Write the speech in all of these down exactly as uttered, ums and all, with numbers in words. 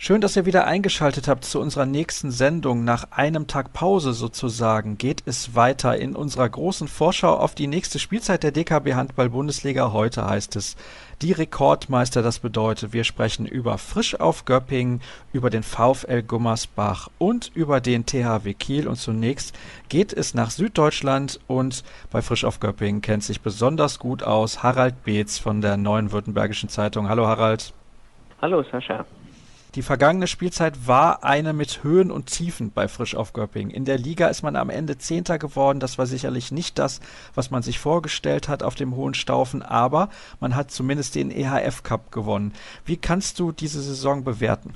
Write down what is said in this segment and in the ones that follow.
Schön, dass ihr wieder eingeschaltet habt zu unserer nächsten Sendung. Nach einem Tag Pause sozusagen geht es weiter in unserer großen Vorschau auf die nächste Spielzeit der D K B Handball-Bundesliga. Heute heißt es die Rekordmeister. Das bedeutet, wir sprechen über Frisch auf Göppingen, über den VfL Gummersbach und über den T H W Kiel. Und zunächst geht es nach Süddeutschland und bei Frisch auf Göppingen kennt sich besonders gut aus Harald Beetz von der Neuen Württembergischen Zeitung. Hallo Harald. Hallo Sascha. Die vergangene Spielzeit war eine mit Höhen und Tiefen bei Frisch auf Göppingen. In der Liga ist man am Ende Zehnter geworden. Das war sicherlich nicht das, was man sich vorgestellt hat auf dem Hohenstaufen, aber man hat zumindest den E H F Cup gewonnen. Wie kannst du diese Saison bewerten?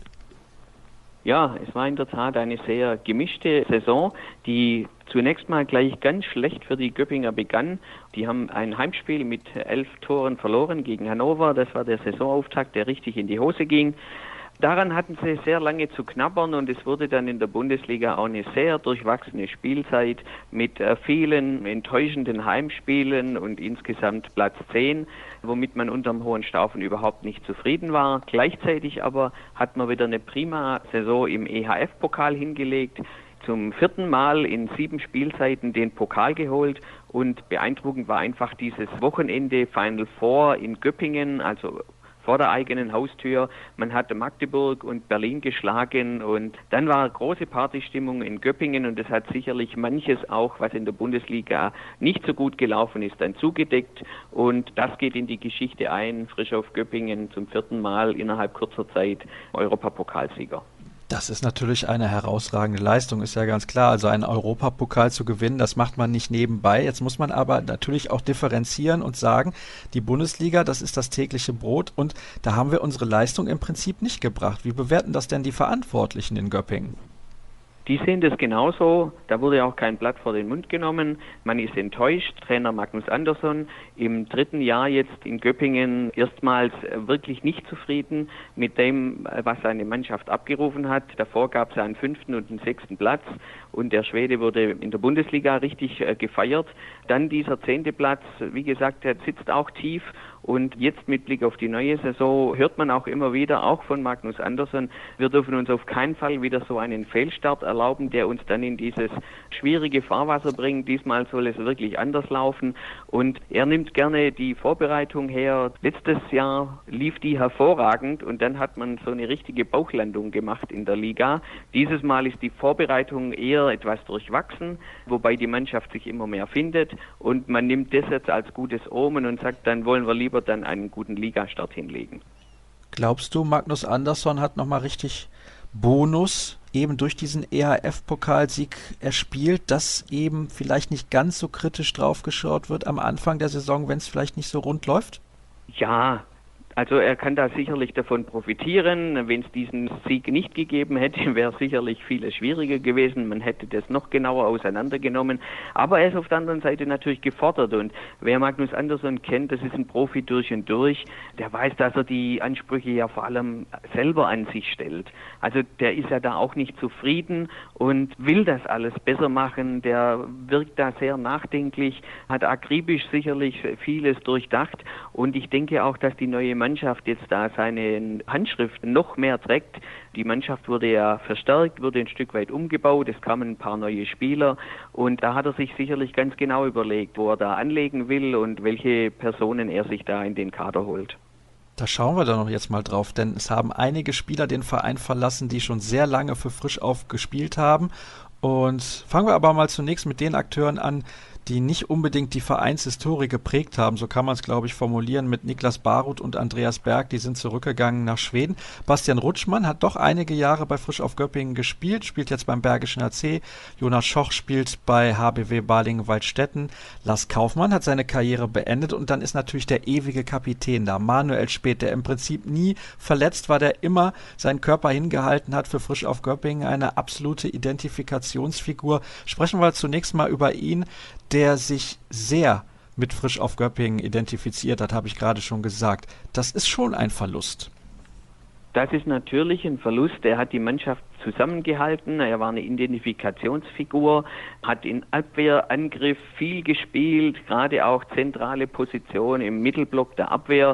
Ja, es war in der Tat eine sehr gemischte Saison, die zunächst mal gleich ganz schlecht für die Göppinger begann. Die haben ein Heimspiel mit elf Toren verloren gegen Hannover. Das war der Saisonauftakt, der richtig in die Hose ging. Daran hatten sie sehr lange zu knabbern und es wurde dann in der Bundesliga auch eine sehr durchwachsene Spielzeit mit äh, vielen enttäuschenden Heimspielen und insgesamt Platz zehn, womit man unterm Hohenstaufen überhaupt nicht zufrieden war. Gleichzeitig aber hat man wieder eine prima Saison im E H F-Pokal hingelegt, zum vierten Mal in sieben Spielzeiten den Pokal geholt und beeindruckend war einfach dieses Wochenende Final Four in Göppingen, also vor der eigenen Haustür. Man hatte Magdeburg und Berlin geschlagen und dann war große Partystimmung in Göppingen und das hat sicherlich manches auch, was in der Bundesliga nicht so gut gelaufen ist, dann zugedeckt und das geht in die Geschichte ein. Frisch auf Göppingen zum vierten Mal innerhalb kurzer Zeit Europapokalsieger. Das ist natürlich eine herausragende Leistung, ist ja ganz klar. Also einen Europapokal zu gewinnen, das macht man nicht nebenbei. Jetzt muss man aber natürlich auch differenzieren und sagen, die Bundesliga, das ist das tägliche Brot und da haben wir unsere Leistung im Prinzip nicht gebracht. Wie bewerten das denn die Verantwortlichen in Göppingen? Die sehen das genauso. Da wurde auch kein Blatt vor den Mund genommen. Man ist enttäuscht. Trainer Magnus Andersson im dritten Jahr jetzt in Göppingen erstmals wirklich nicht zufrieden mit dem, was seine Mannschaft abgerufen hat. Davor gab es einen fünften und einen sechsten Platz und der Schwede wurde in der Bundesliga richtig äh, gefeiert. Dann dieser zehnte Platz, wie gesagt, der sitzt auch tief. Und jetzt mit Blick auf die neue Saison hört man auch immer wieder, auch von Magnus Andersson, wir dürfen uns auf keinen Fall wieder so einen Fehlstart erlauben, der uns dann in dieses schwierige Fahrwasser bringt. Diesmal soll es wirklich anders laufen. Und er nimmt gerne die Vorbereitung her. Letztes Jahr lief die hervorragend und dann hat man so eine richtige Bauchlandung gemacht in der Liga. Dieses Mal ist die Vorbereitung eher etwas durchwachsen, wobei die Mannschaft sich immer mehr findet. Und man nimmt das jetzt als gutes Omen und sagt, dann wollen wir lieber dann einen guten Ligastart hinlegen. Glaubst du, Magnus Andersson hat nochmal richtig Bonus eben durch diesen E H F-Pokalsieg erspielt, dass eben vielleicht nicht ganz so kritisch draufgeschaut wird am Anfang der Saison, wenn es vielleicht nicht so rund läuft? Ja, also er kann da sicherlich davon profitieren. Wenn es diesen Sieg nicht gegeben hätte, wäre sicherlich vieles schwieriger gewesen. Man hätte das noch genauer auseinandergenommen. Aber er ist auf der anderen Seite natürlich gefordert. Und wer Magnus Andersson kennt, das ist ein Profi durch und durch. Der weiß, dass er die Ansprüche ja vor allem selber an sich stellt. Also der ist ja da auch nicht zufrieden und will das alles besser machen. Der wirkt da sehr nachdenklich, hat akribisch sicherlich vieles durchdacht. Und ich denke auch, dass die neue Mannschaft jetzt da seine Handschrift noch mehr trägt. Die Mannschaft wurde ja verstärkt, wurde ein Stück weit umgebaut, es kamen ein paar neue Spieler und da hat er sich sicherlich ganz genau überlegt, wo er da anlegen will und welche Personen er sich da in den Kader holt. Da schauen wir doch noch jetzt mal drauf, denn es haben einige Spieler den Verein verlassen, die schon sehr lange für Frisch auf gespielt haben. Und fangen wir aber mal zunächst mit den Akteuren an, die nicht unbedingt die Vereinshistorie geprägt haben, so kann man es, glaube ich, formulieren, mit Niklas Baruth und Andreas Berg, die sind zurückgegangen nach Schweden. Bastian Rutschmann hat doch einige Jahre bei Frisch auf Göppingen gespielt, spielt jetzt beim Bergischen H C. Jonas Schoch spielt bei H B W Balingen-Waldstätten. Lars Kaufmann hat seine Karriere beendet und dann ist natürlich der ewige Kapitän da, Manuel Späth, der im Prinzip nie verletzt war, der immer seinen Körper hingehalten hat für Frisch auf Göppingen, eine absolute Identifikationsfigur. Sprechen wir zunächst mal über ihn, der sich sehr mit Frisch auf Göppingen identifiziert hat, habe ich gerade schon gesagt. Das ist schon ein Verlust. Das ist natürlich ein Verlust. Er hat die Mannschaft zusammengehalten. Er war eine Identifikationsfigur, hat in Abwehr, Angriff viel gespielt, gerade auch zentrale Position im Mittelblock der Abwehr.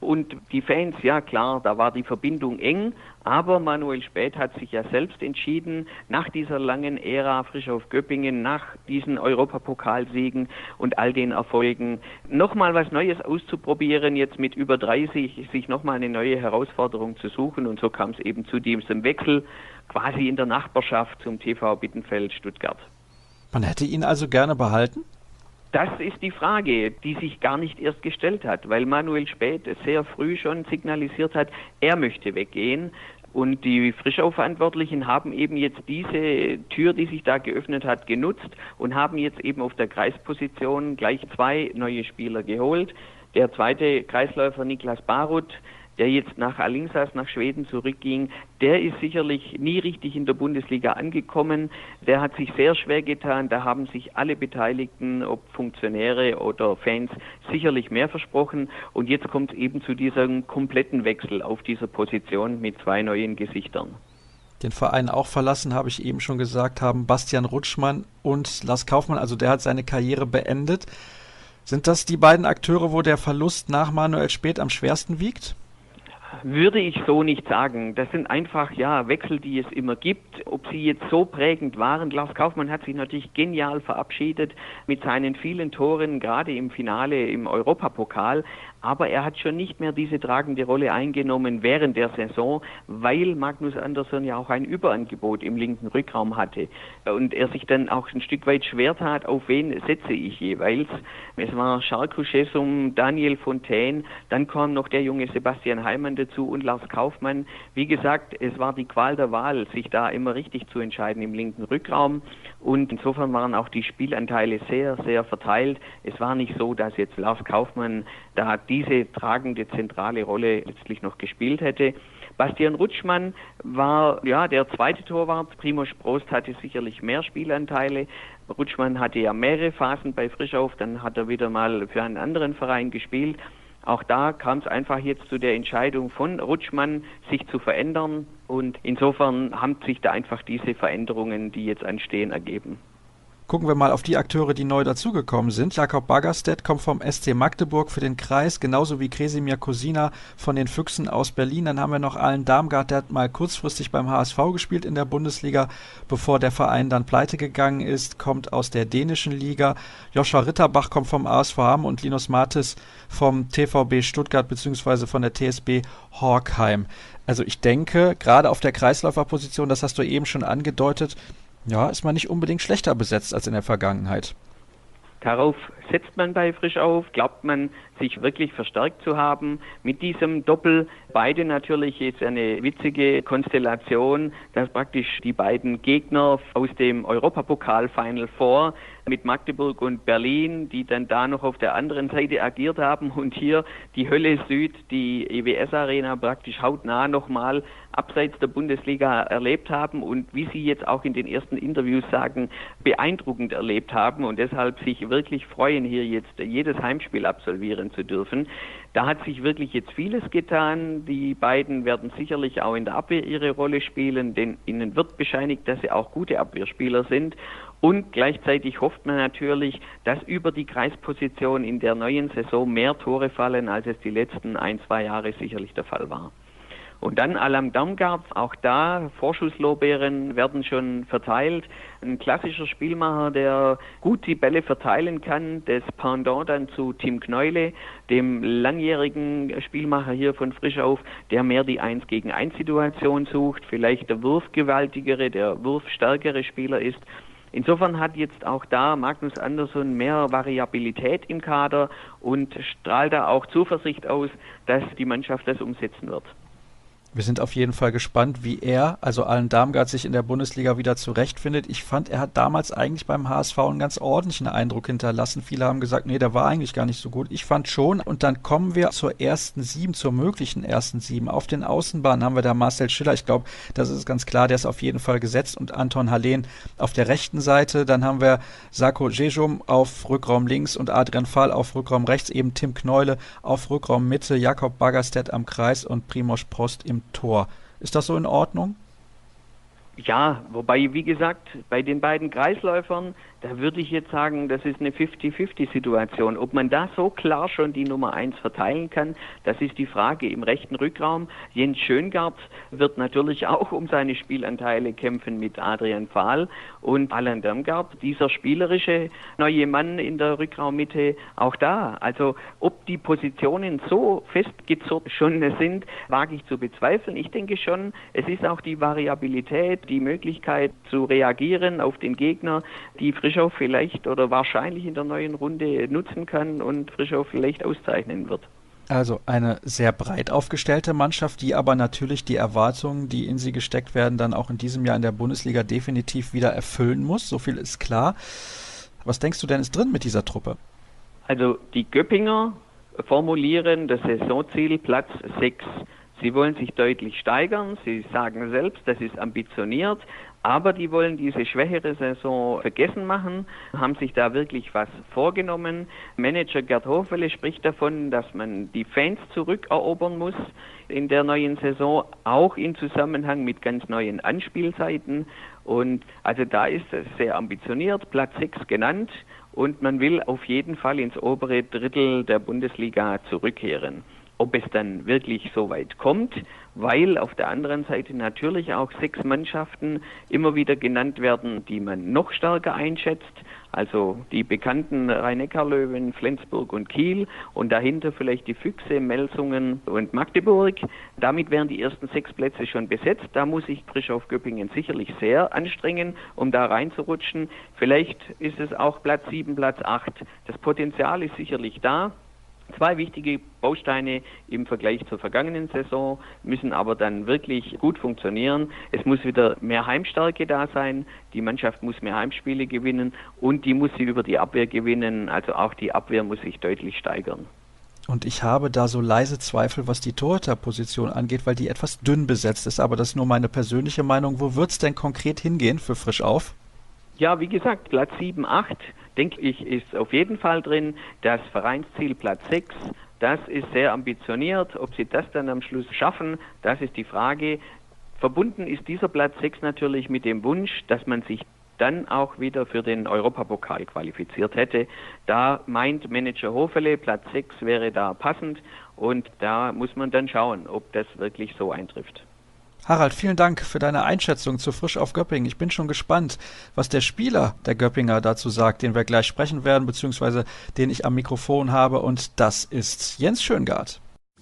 Und die Fans, ja klar, da war die Verbindung eng, aber Manuel Späth hat sich ja selbst entschieden, nach dieser langen Ära Frischhoff Göppingen, nach diesen Europapokalsiegen und all den Erfolgen, nochmal was Neues auszuprobieren, jetzt mit über dreißig, sich nochmal eine neue Herausforderung zu suchen. Und so kam es eben zu diesem Wechsel quasi in der Nachbarschaft zum T V Bittenfeld Stuttgart. Man hätte ihn also gerne behalten? Das ist die Frage, die sich gar nicht erst gestellt hat, weil Manuel Späth sehr früh schon signalisiert hat, er möchte weggehen. Und die Frischau-Verantwortlichen haben eben jetzt diese Tür, die sich da geöffnet hat, genutzt und haben jetzt eben auf der Kreisposition gleich zwei neue Spieler geholt. Der zweite Kreisläufer Niklas Baruth, der jetzt nach Alingsås, nach Schweden zurückging, der ist sicherlich nie richtig in der Bundesliga angekommen. Der hat sich sehr schwer getan. Da haben sich alle Beteiligten, ob Funktionäre oder Fans, sicherlich mehr versprochen. Und jetzt kommt es eben zu diesem kompletten Wechsel auf dieser Position mit zwei neuen Gesichtern. Den Verein auch verlassen, habe ich eben schon gesagt, haben Bastian Rutschmann und Lars Kaufmann, also der hat seine Karriere beendet. Sind das die beiden Akteure, wo der Verlust nach Manuel Späth am schwersten wiegt? Würde ich so nicht sagen. Das sind einfach ja Wechsel, die es immer gibt. Ob sie jetzt so prägend waren, Lars Kaufmann hat sich natürlich genial verabschiedet mit seinen vielen Toren, gerade im Finale im Europapokal. Aber er hat schon nicht mehr diese tragende Rolle eingenommen während der Saison, weil Magnus Andersson ja auch ein Überangebot im linken Rückraum hatte. Und er sich dann auch ein Stück weit schwer tat, auf wen setze ich jeweils. Es war Jarko Schessum, Daniel Fontaine, dann kam noch der junge Sebastian Heimann dazu und Lars Kaufmann. Wie gesagt, es war die Qual der Wahl, sich da immer richtig zu entscheiden im linken Rückraum. Und insofern waren auch die Spielanteile sehr, sehr verteilt. Es war nicht so, dass jetzt Lars Kaufmann da diese tragende zentrale Rolle letztlich noch gespielt hätte. Bastian Rutschmann war ja der zweite Torwart. Primož Prost hatte sicherlich mehr Spielanteile. Rutschmann hatte ja mehrere Phasen bei Frischhoff, dann hat er wieder mal für einen anderen Verein gespielt. Auch da kam es einfach jetzt zu der Entscheidung von Rutschmann, sich zu verändern. Und insofern haben sich da einfach diese Veränderungen, die jetzt anstehen, ergeben. Gucken wir mal auf die Akteure, die neu dazugekommen sind. Jakob Baggerstedt kommt vom S C Magdeburg für den Kreis, genauso wie Kresimir Kosina von den Füchsen aus Berlin. Dann haben wir noch Allen Darmgard, der hat mal kurzfristig beim H S V gespielt in der Bundesliga, bevor der Verein dann pleite gegangen ist, kommt aus der dänischen Liga. Joshua Ritterbach kommt vom A S V Hamm und Linus Martis vom T V B Stuttgart bzw. von der T S B Horkheim. Also ich denke, gerade auf der Kreisläuferposition, das hast du eben schon angedeutet, ja, ist man nicht unbedingt schlechter besetzt als in der Vergangenheit. Darauf setzt man bei Frischhoff, glaubt man, sich wirklich verstärkt zu haben. Mit diesem Doppel, beide natürlich ist eine witzige Konstellation, dass praktisch die beiden Gegner aus dem Europapokal Final Four mit Magdeburg und Berlin, die dann da noch auf der anderen Seite agiert haben und hier die Hölle Süd, die E W S-Arena praktisch hautnah nochmal abseits der Bundesliga erlebt haben und wie Sie jetzt auch in den ersten Interviews sagen, beeindruckend erlebt haben und deshalb sich wirklich freuen, hier jetzt jedes Heimspiel absolvieren zu dürfen. Da hat sich wirklich jetzt vieles getan. Die beiden werden sicherlich auch in der Abwehr ihre Rolle spielen, denn ihnen wird bescheinigt, dass sie auch gute Abwehrspieler sind. Und gleichzeitig hofft man natürlich, dass über die Kreisposition in der neuen Saison mehr Tore fallen, als es die letzten ein, zwei Jahre sicherlich der Fall war. Und dann Allen Darmgard, auch da Vorschusslorbeeren werden schon verteilt. Ein klassischer Spielmacher, der gut die Bälle verteilen kann, das Pendant dann zu Tim Kneule, dem langjährigen Spielmacher hier von Frischhoff, der mehr die eins gegen eins Situation sucht, vielleicht der wurfgewaltigere, der wurfstärkere Spieler ist. Insofern hat jetzt auch da Magnus Andersson mehr Variabilität im Kader und strahlt da auch Zuversicht aus, dass die Mannschaft das umsetzen wird. Wir sind auf jeden Fall gespannt, wie er, also Allen Darmgard, sich in der Bundesliga wieder zurechtfindet. Ich fand, er hat damals eigentlich beim H S V einen ganz ordentlichen Eindruck hinterlassen. Viele haben gesagt, nee, der war eigentlich gar nicht so gut. Ich fand schon. Und dann kommen wir zur ersten Sieben, zur möglichen ersten Sieben. Auf den Außenbahnen haben wir da Marcel Schiller. Ich glaube, das ist ganz klar, der ist auf jeden Fall gesetzt. Und Anton Halén auf der rechten Seite. Dann haben wir Sako Jejum auf Rückraum links und Adrian Fall auf Rückraum rechts. Eben Tim Kneule auf Rückraum Mitte, Jakob Baggerstedt am Kreis und Primož Prost im Tor. Ist das so in Ordnung? Ja, wobei, wie gesagt, bei den beiden Kreisläufern, da würde ich jetzt sagen, das ist eine fünfzig fünfzig-Situation. Ob man da so klar schon die Nummer eins verteilen kann, das ist die Frage. Im rechten Rückraum, Jens Schöngart wird natürlich auch um seine Spielanteile kämpfen mit Adrian Fahl und Alain Damgard, dieser spielerische neue Mann in der Rückraummitte, auch da. Also ob die Positionen so festgezurrt schon sind, wage ich zu bezweifeln. Ich denke schon, es ist auch die Variabilität, die Möglichkeit zu reagieren auf den Gegner, die Frischau vielleicht oder wahrscheinlich in der neuen Runde nutzen kann und Frischau vielleicht auszeichnen wird. Also eine sehr breit aufgestellte Mannschaft, die aber natürlich die Erwartungen, die in sie gesteckt werden, dann auch in diesem Jahr in der Bundesliga definitiv wieder erfüllen muss. So viel ist klar. Was denkst du denn ist drin mit dieser Truppe? Also die Göppinger formulieren das Saisonziel Platz sechs. Sie wollen sich deutlich steigern, sie sagen selbst, das ist ambitioniert, aber die wollen diese schwächere Saison vergessen machen, haben sich da wirklich was vorgenommen. Manager Gerd Hofele spricht davon, dass man die Fans zurückerobern muss in der neuen Saison, auch in Zusammenhang mit ganz neuen Anspielzeiten. Und also da ist es sehr ambitioniert, Platz sechs genannt, und man will auf jeden Fall ins obere Drittel der Bundesliga zurückkehren. Ob es dann wirklich so weit kommt, weil auf der anderen Seite natürlich auch sechs Mannschaften immer wieder genannt werden, die man noch stärker einschätzt, also die bekannten Rhein-Neckar-Löwen, Flensburg und Kiel und dahinter vielleicht die Füchse, Melsungen und Magdeburg. Damit wären die ersten sechs Plätze schon besetzt. Da muss sich Frischau-Göppingen sicherlich sehr anstrengen, um da reinzurutschen. Vielleicht ist es auch Platz sieben, Platz acht. Das Potenzial ist sicherlich da. Zwei wichtige Bausteine im Vergleich zur vergangenen Saison müssen aber dann wirklich gut funktionieren. Es muss wieder mehr Heimstärke da sein, die Mannschaft muss mehr Heimspiele gewinnen und die muss sie über die Abwehr gewinnen, also auch die Abwehr muss sich deutlich steigern. Und ich habe da so leise Zweifel, was die Torhüterposition angeht, weil die etwas dünn besetzt ist, aber das ist nur meine persönliche Meinung. Wo wird es denn konkret hingehen für Frischauf? Ja, wie gesagt, Platz sieben, acht, denke ich, ist auf jeden Fall drin. Das Vereinsziel Platz sechs, das ist sehr ambitioniert. Ob sie das dann am Schluss schaffen, das ist die Frage. Verbunden ist dieser Platz sechs natürlich mit dem Wunsch, dass man sich dann auch wieder für den Europapokal qualifiziert hätte. Da meint Manager Hofele, Platz sechs wäre da passend und da muss man dann schauen, ob das wirklich so eintrifft. Harald, vielen Dank für deine Einschätzung zu Frisch auf Göppingen. Ich bin schon gespannt, was der Spieler der Göppinger dazu sagt, den wir gleich sprechen werden, beziehungsweise den ich am Mikrofon habe, und das ist Jens Schöngart.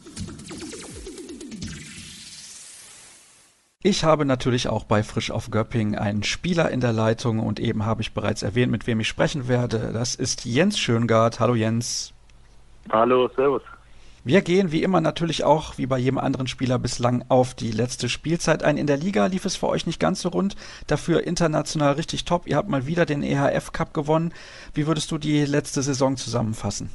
Ich habe natürlich auch bei Frisch auf Göppingen einen Spieler in der Leitung und eben habe ich bereits erwähnt, mit wem ich sprechen werde. Das ist Jens Schöngart. Hallo Jens. Hallo, servus. Wir gehen wie immer natürlich auch, wie bei jedem anderen Spieler bislang, auf die letzte Spielzeit ein. In der Liga lief es für euch nicht ganz so rund, dafür international richtig top. Ihr habt mal wieder den E H F Cup gewonnen. Wie würdest du die letzte Saison zusammenfassen?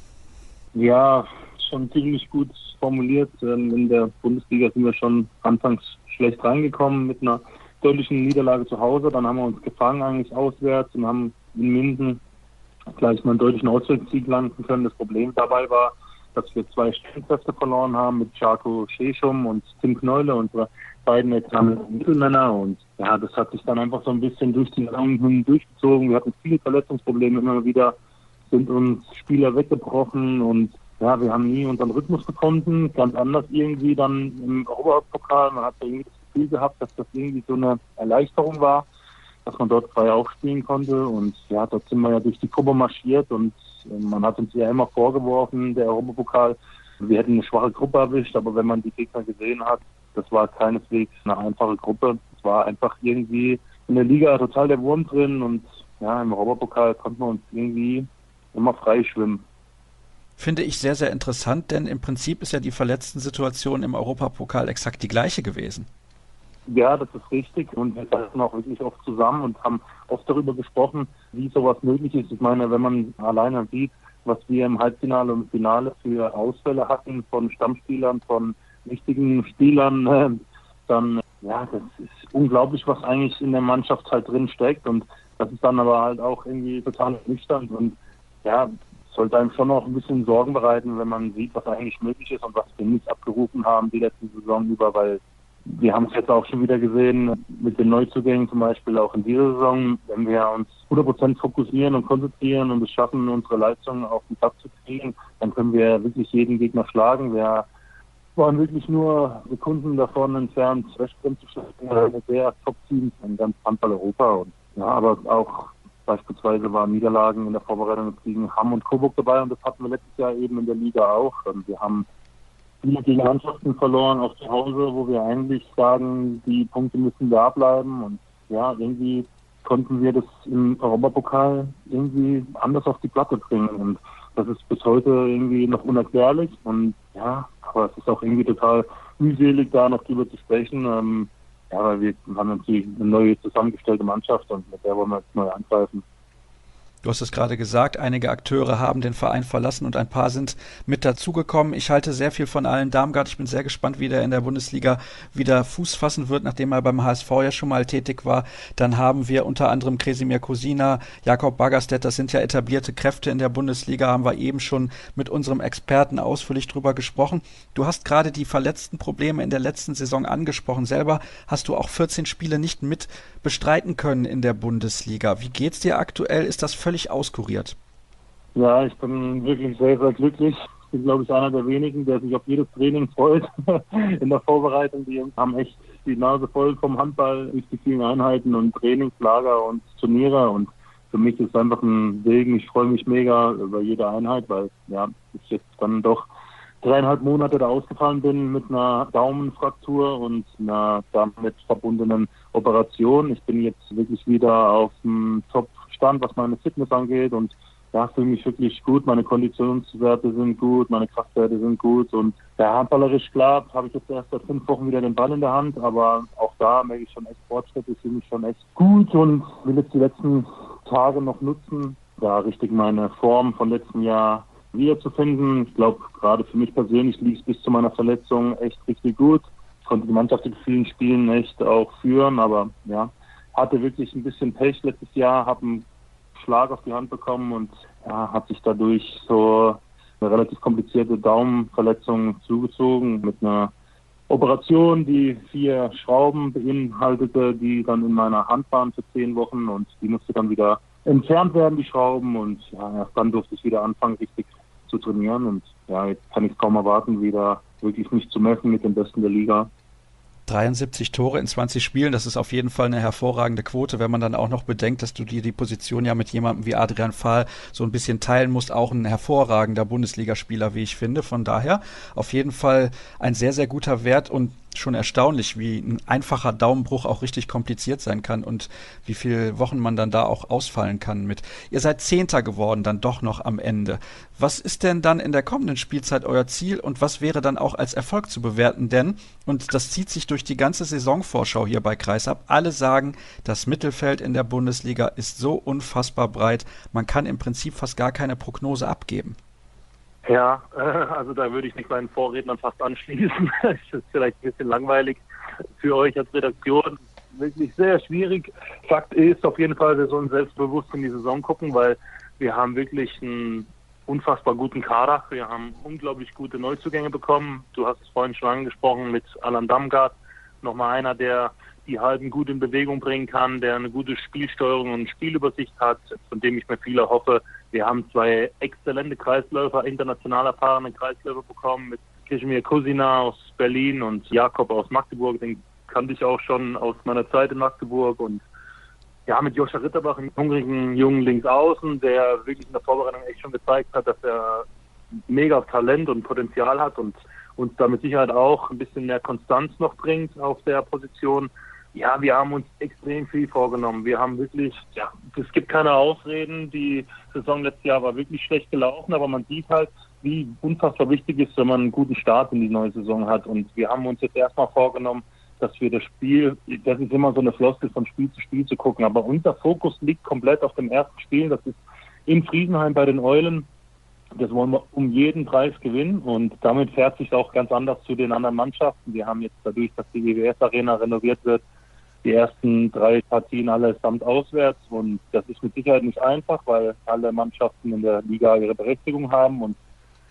Ja, schon ziemlich gut formuliert. In der Bundesliga sind wir schon anfangs schlecht reingekommen mit einer deutlichen Niederlage zu Hause. Dann haben wir uns gefangen eigentlich auswärts und haben in Minden gleich mal einen deutlichen Auswärtssieg landen können. Das Problem dabei war, dass wir zwei Stellenkräfte verloren haben mit Charko Scheschum und Tim Knolle, unsere beiden examen Mittelmänner. Und ja, das hat sich dann einfach so ein bisschen durch die Saison durchgezogen. Wir hatten viele Verletzungsprobleme immer wieder, sind uns Spieler weggebrochen und ja, wir haben nie unseren Rhythmus gefunden. Ganz anders irgendwie dann im Europapokal. Man hat ja irgendwie das Gefühl gehabt, dass das irgendwie so eine Erleichterung war, dass man dort frei aufspielen konnte. Und ja, dort sind wir ja durch die Gruppe marschiert und man hat uns ja immer vorgeworfen, der Europapokal, wir hätten eine schwache Gruppe erwischt, aber wenn man die Gegner gesehen hat, das war keineswegs eine einfache Gruppe. Es war einfach irgendwie in der Liga total der Wurm drin und ja, im Europapokal konnten wir uns irgendwie immer frei schwimmen. Finde ich sehr, sehr interessant, denn im Prinzip ist ja die Verletzten-Situation im Europapokal exakt die gleiche gewesen. Ja, das ist richtig und wir saßen auch wirklich oft zusammen und haben oft darüber gesprochen, wie sowas möglich ist. Ich meine, wenn man alleine sieht, was wir im Halbfinale und Finale für Ausfälle hatten von Stammspielern, von wichtigen Spielern, äh, dann, ja, das ist unglaublich, was eigentlich in der Mannschaft halt drin steckt und das ist dann aber halt auch irgendwie total ernüchternd und ja, sollte einem schon noch ein bisschen Sorgen bereiten, wenn man sieht, was eigentlich möglich ist und was wir nicht abgerufen haben die letzte Saison über, weil wir haben es jetzt auch schon wieder gesehen mit den Neuzugängen, zum Beispiel auch in dieser Saison, wenn wir uns hundert Prozent fokussieren und konzentrieren und es schaffen, unsere Leistungen auf den Platz zu kriegen, dann können wir wirklich jeden Gegner schlagen. Wir waren wirklich nur Sekunden davon entfernt, Westbrem zu schlagen, eine sehr Top-Teams in ganz Handball Europa. Und, ja, aber auch beispielsweise waren Niederlagen in der Vorbereitung gegen Hamm und Coburg dabei und das hatten wir letztes Jahr eben in der Liga auch. Und wir haben viele gegen Mannschaften verloren auf zu Hause, wo wir eigentlich sagen, die Punkte müssen da bleiben. Und ja, irgendwie konnten wir das im Europapokal irgendwie anders auf die Platte bringen. Und das ist bis heute irgendwie noch unerklärlich. Und ja, aber es ist auch irgendwie total mühselig, da noch drüber zu sprechen. Ähm, ja, weil wir haben natürlich eine neue zusammengestellte Mannschaft und mit der wollen wir jetzt neu angreifen. Du hast es gerade gesagt, einige Akteure haben den Verein verlassen und ein paar sind mit dazugekommen. Ich halte sehr viel von Allen Darmgard. Ich bin sehr gespannt, wie der in der Bundesliga wieder Fuß fassen wird, nachdem er beim H S V ja schon mal tätig war. Dann haben wir unter anderem Kresimir Kusina, Jakob Baggerstedt, das sind ja etablierte Kräfte in der Bundesliga, haben wir eben schon mit unserem Experten ausführlich drüber gesprochen. Du hast gerade die verletzten Probleme in der letzten Saison angesprochen. Selber hast du auch vierzehn Spiele nicht mit bestreiten können in der Bundesliga. Wie geht's dir aktuell? Ist das völlig auskuriert? Ja, ich bin wirklich sehr, sehr glücklich. Ich bin, glaube ich, einer der wenigen, der sich auf jedes Training freut in der Vorbereitung. Die haben echt die Nase voll vom Handball durch die vielen Einheiten und Trainingslager und Turniere. Und für mich ist es einfach ein Segen. Ich freue mich mega über jede Einheit, weil ja, ich jetzt dann doch dreieinhalb Monate da ausgefallen bin mit einer Daumenfraktur und einer damit verbundenen Operation. Ich bin jetzt wirklich wieder auf dem Top-Stand, was meine Fitness angeht und ja, fühle mich wirklich gut. Meine Konditionswerte sind gut, meine Kraftwerte sind gut und ja, handballerisch klar habe ich jetzt erst seit fünf Wochen wieder den Ball in der Hand, aber auch da merke ich schon echt Fortschritte, ich fühle mich schon echt gut und will jetzt die letzten Tage noch nutzen, da richtig meine Form von letztem Jahr wiederzufinden. Ich glaube, gerade für mich persönlich lief es bis zu meiner Verletzung echt richtig gut. Ich konnte die Mannschaft in vielen Spielen echt auch führen, aber ja, hatte wirklich ein bisschen Pech letztes Jahr, habe einen Schlag auf die Hand bekommen und ja, hat sich dadurch so eine relativ komplizierte Daumenverletzung zugezogen mit einer Operation, die vier Schrauben beinhaltete, die dann in meiner Hand waren für zehn Wochen und die musste dann wieder entfernt werden, die Schrauben und ja, erst dann durfte ich wieder anfangen, richtig zu trainieren und ja, jetzt kann ich es kaum erwarten, wieder wirklich mich zu messen mit den Besten der Liga. dreiundsiebzig Tore in zwanzig Spielen, das ist auf jeden Fall eine hervorragende Quote, wenn man dann auch noch bedenkt, dass du dir die Position ja mit jemandem wie Adrian Fahl so ein bisschen teilen musst, auch ein hervorragender Bundesligaspieler, wie ich finde. Von daher auf jeden Fall ein sehr, sehr guter Wert und schon erstaunlich, wie ein einfacher Daumenbruch auch richtig kompliziert sein kann und wie viele Wochen man dann da auch ausfallen kann mit. Ihr seid Zehnter geworden, dann doch noch am Ende. Was ist denn dann in der kommenden Spielzeit euer Ziel und was wäre dann auch als Erfolg zu bewerten? Denn, und das zieht sich durch die ganze Saisonvorschau hier bei Kreisab, alle sagen, das Mittelfeld in der Bundesliga ist so unfassbar breit, man kann im Prinzip fast gar keine Prognose abgeben. Ja, also da würde ich mich meinen Vorrednern fast anschließen. Das ist vielleicht ein bisschen langweilig für euch als Redaktion. Wirklich sehr schwierig. Fakt ist auf jeden Fall, wir sollen selbstbewusst in die Saison gucken, weil wir haben wirklich einen unfassbar guten Kader. Wir haben unglaublich gute Neuzugänge bekommen. Du hast es vorhin schon angesprochen mit Allen Darmgard. Nochmal einer, der die Halben gut in Bewegung bringen kann, der eine gute Spielsteuerung und Spielübersicht hat, von dem ich mir viel erhoffe. Wir haben zwei exzellente Kreisläufer, international erfahrene Kreisläufer bekommen mit Kresimir Kusina aus Berlin und Jakob aus Magdeburg. Den kannte ich auch schon aus meiner Zeit in Magdeburg. Und ja, mit Joscha Ritterbach, einem hungrigen jungen Linksaußen, der wirklich in der Vorbereitung echt schon gezeigt hat, dass er mega Talent und Potenzial hat und uns da mit Sicherheit auch ein bisschen mehr Konstanz noch bringt auf der Position. Ja, wir haben uns extrem viel vorgenommen. Wir haben wirklich, ja, es gibt keine Ausreden. Die Saison letztes Jahr war wirklich schlecht gelaufen, aber man sieht halt, wie unfassbar wichtig ist, wenn man einen guten Start in die neue Saison hat. Und wir haben uns jetzt erstmal vorgenommen, dass wir das Spiel, das ist immer so eine Floskel von Spiel zu Spiel zu gucken, aber unser Fokus liegt komplett auf dem ersten Spiel. Das ist in Friesenheim bei den Eulen. Das wollen wir um jeden Preis gewinnen und damit fährt sich auch ganz anders zu den anderen Mannschaften. Wir haben jetzt dadurch, dass die W W S-Arena renoviert wird, die ersten drei Partien allesamt auswärts und das ist mit Sicherheit nicht einfach, weil alle Mannschaften in der Liga ihre Berechtigung haben und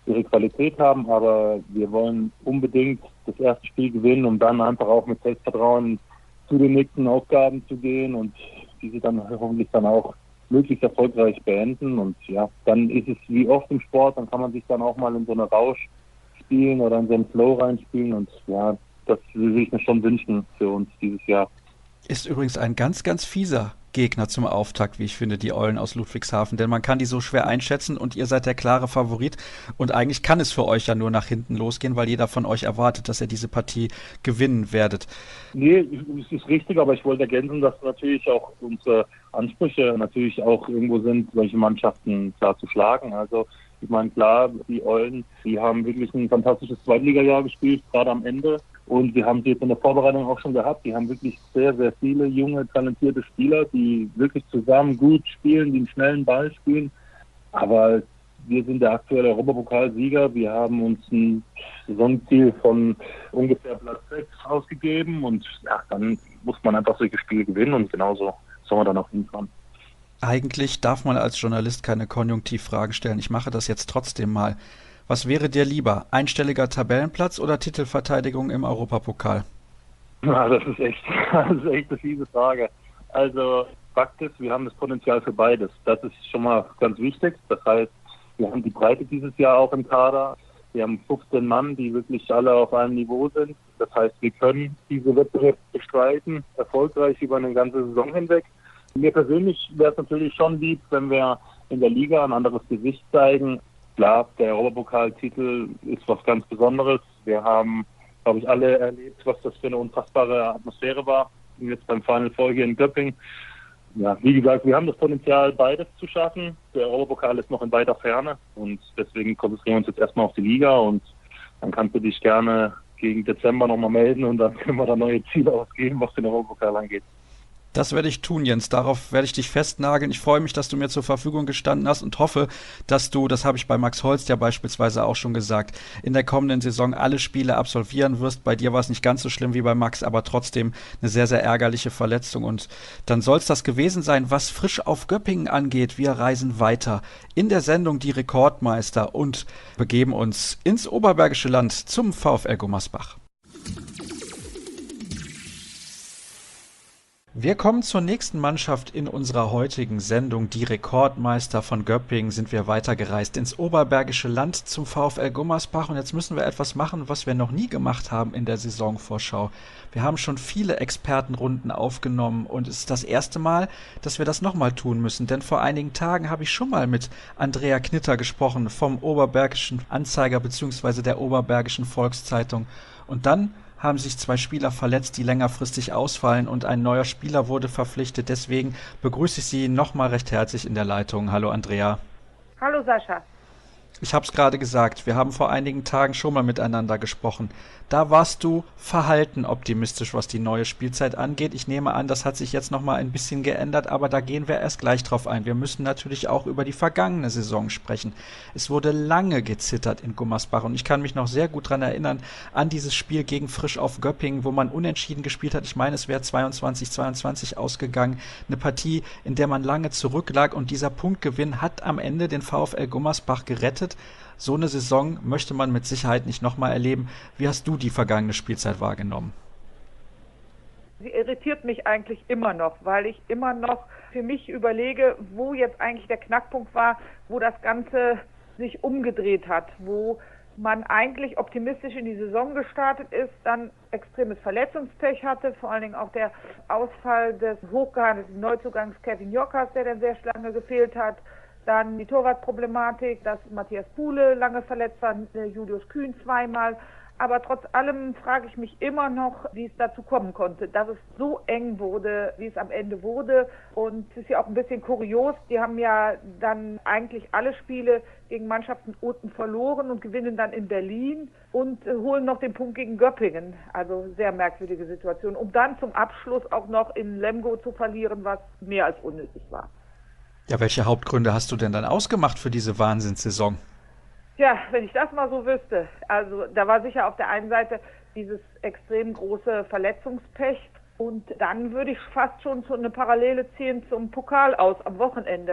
ihre Qualität haben, aber wir wollen unbedingt das erste Spiel gewinnen, um dann einfach auch mit Selbstvertrauen zu den nächsten Aufgaben zu gehen und diese dann hoffentlich dann auch möglichst erfolgreich beenden. Und ja, dann ist es wie oft im Sport, dann kann man sich dann auch mal in so eine Rausch spielen oder in so einen Flow reinspielen und ja, das würde ich mir schon wünschen für uns dieses Jahr. Ist übrigens ein ganz, ganz fieser Gegner zum Auftakt, wie ich finde, die Eulen aus Ludwigshafen, denn man kann die so schwer einschätzen und ihr seid der klare Favorit und eigentlich kann es für euch ja nur nach hinten losgehen, weil jeder von euch erwartet, dass ihr diese Partie gewinnen werdet. Nee, es ist richtig, aber ich wollte ergänzen, dass natürlich auch unsere Ansprüche natürlich auch irgendwo sind, solche Mannschaften klar zu schlagen. Also ich meine, klar, die Eulen, die haben wirklich ein fantastisches Zweitligajahr gespielt, gerade am Ende. Und wir haben sie jetzt in der Vorbereitung auch schon gehabt. Die haben wirklich sehr, sehr viele junge, talentierte Spieler, die wirklich zusammen gut spielen, die einen schnellen Ball spielen. Aber wir sind der aktuelle Europapokalsieger. Wir haben uns ein Saisonziel von ungefähr Platz sechs ausgegeben. Und ja, dann muss man einfach solche Spiele gewinnen. Und genauso soll man dann auch hinfahren. Eigentlich darf man als Journalist keine Konjunktivfragen stellen. Ich mache das jetzt trotzdem mal. Was wäre dir lieber? Einstelliger Tabellenplatz oder Titelverteidigung im Europapokal? Ja, das ist echt, das ist echt eine fiese Frage. Also Fakt ist, wir haben das Potenzial für beides. Das ist schon mal ganz wichtig. Das heißt, wir haben die Breite dieses Jahr auch im Kader. Wir haben fünfzehn Mann, die wirklich alle auf einem Niveau sind. Das heißt, wir können diese Wettbewerbe bestreiten, erfolgreich über eine ganze Saison hinweg. Mir persönlich wäre es natürlich schon lieb, wenn wir in der Liga ein anderes Gesicht zeigen. Klar, der Europapokaltitel ist was ganz Besonderes. Wir haben, glaube ich, alle erlebt, was das für eine unfassbare Atmosphäre war. Jetzt beim Final Four hier in Göppingen. Ja, wie gesagt, wir haben das Potenzial, beides zu schaffen. Der Europapokal ist noch in weiter Ferne und deswegen konzentrieren wir uns jetzt erstmal auf die Liga und dann kannst du dich gerne gegen Dezember nochmal melden und dann können wir da neue Ziele ausgeben, was den Europapokal angeht. Das werde ich tun, Jens. Darauf werde ich dich festnageln. Ich freue mich, dass du mir zur Verfügung gestanden hast und hoffe, dass du, das habe ich bei Max Holst ja beispielsweise auch schon gesagt, in der kommenden Saison alle Spiele absolvieren wirst. Bei dir war es nicht ganz so schlimm wie bei Max, aber trotzdem eine sehr, sehr ärgerliche Verletzung. Und dann soll es das gewesen sein, was Frisch auf Göppingen angeht. Wir reisen weiter in der Sendung Die Rekordmeister und begeben uns ins Oberbergische Land zum VfL Gummersbach. Wir kommen zur nächsten Mannschaft in unserer heutigen Sendung. Die Rekordmeister von Göppingen sind wir weitergereist ins Oberbergische Land zum VfL Gummersbach. Und jetzt müssen wir etwas machen, was wir noch nie gemacht haben in der Saisonvorschau. Wir haben schon viele Expertenrunden aufgenommen und es ist das erste Mal, dass wir das nochmal tun müssen. Denn vor einigen Tagen habe ich schon mal mit Andrea Knitter gesprochen vom Oberbergischen Anzeiger bzw. der Oberbergischen Volkszeitung. Und dann haben sich zwei Spieler verletzt, die längerfristig ausfallen und ein neuer Spieler wurde verpflichtet. Deswegen begrüße ich Sie nochmal recht herzlich in der Leitung. Hallo Andrea. Hallo Sascha. Ich habe es gerade gesagt, wir haben vor einigen Tagen schon mal miteinander gesprochen. Da warst du verhalten optimistisch, was die neue Spielzeit angeht. Ich nehme an, das hat sich jetzt noch mal ein bisschen geändert, aber da gehen wir erst gleich drauf ein. Wir müssen natürlich auch über die vergangene Saison sprechen. Es wurde lange gezittert in Gummersbach und ich kann mich noch sehr gut daran erinnern, an dieses Spiel gegen Frisch auf Göppingen, wo man unentschieden gespielt hat. Ich meine, es wäre zweiundzwanzig zweiundzwanzig ausgegangen. Eine Partie, in der man lange zurücklag und dieser Punktgewinn hat am Ende den VfL Gummersbach gerettet. So eine Saison möchte man mit Sicherheit nicht nochmal erleben. Wie hast du die vergangene Spielzeit wahrgenommen? Sie irritiert mich eigentlich immer noch, weil ich immer noch für mich überlege, wo jetzt eigentlich der Knackpunkt war, wo das Ganze sich umgedreht hat, wo man eigentlich optimistisch in die Saison gestartet ist, dann extremes Verletzungspech hatte, vor allen Dingen auch der Ausfall des hochgehandelten Neuzugangs Kevin Jockers, der dann sehr lange gefehlt hat. Dann die Torwartproblematik, dass Matthias Puhle lange verletzt war, Julius Kühn zweimal. Aber trotz allem frage ich mich immer noch, wie es dazu kommen konnte, dass es so eng wurde, wie es am Ende wurde. Und es ist ja auch ein bisschen kurios, die haben ja dann eigentlich alle Spiele gegen Mannschaften unten verloren und gewinnen dann in Berlin und holen noch den Punkt gegen Göppingen. Also sehr merkwürdige Situation, um dann zum Abschluss auch noch in Lemgo zu verlieren, was mehr als unnötig war. Ja, welche Hauptgründe hast du denn dann ausgemacht für diese Wahnsinnssaison? Ja, wenn ich das mal so wüsste. Also da war sicher auf der einen Seite dieses extrem große Verletzungspech und dann würde ich fast schon so eine Parallele ziehen zum Pokal aus am Wochenende.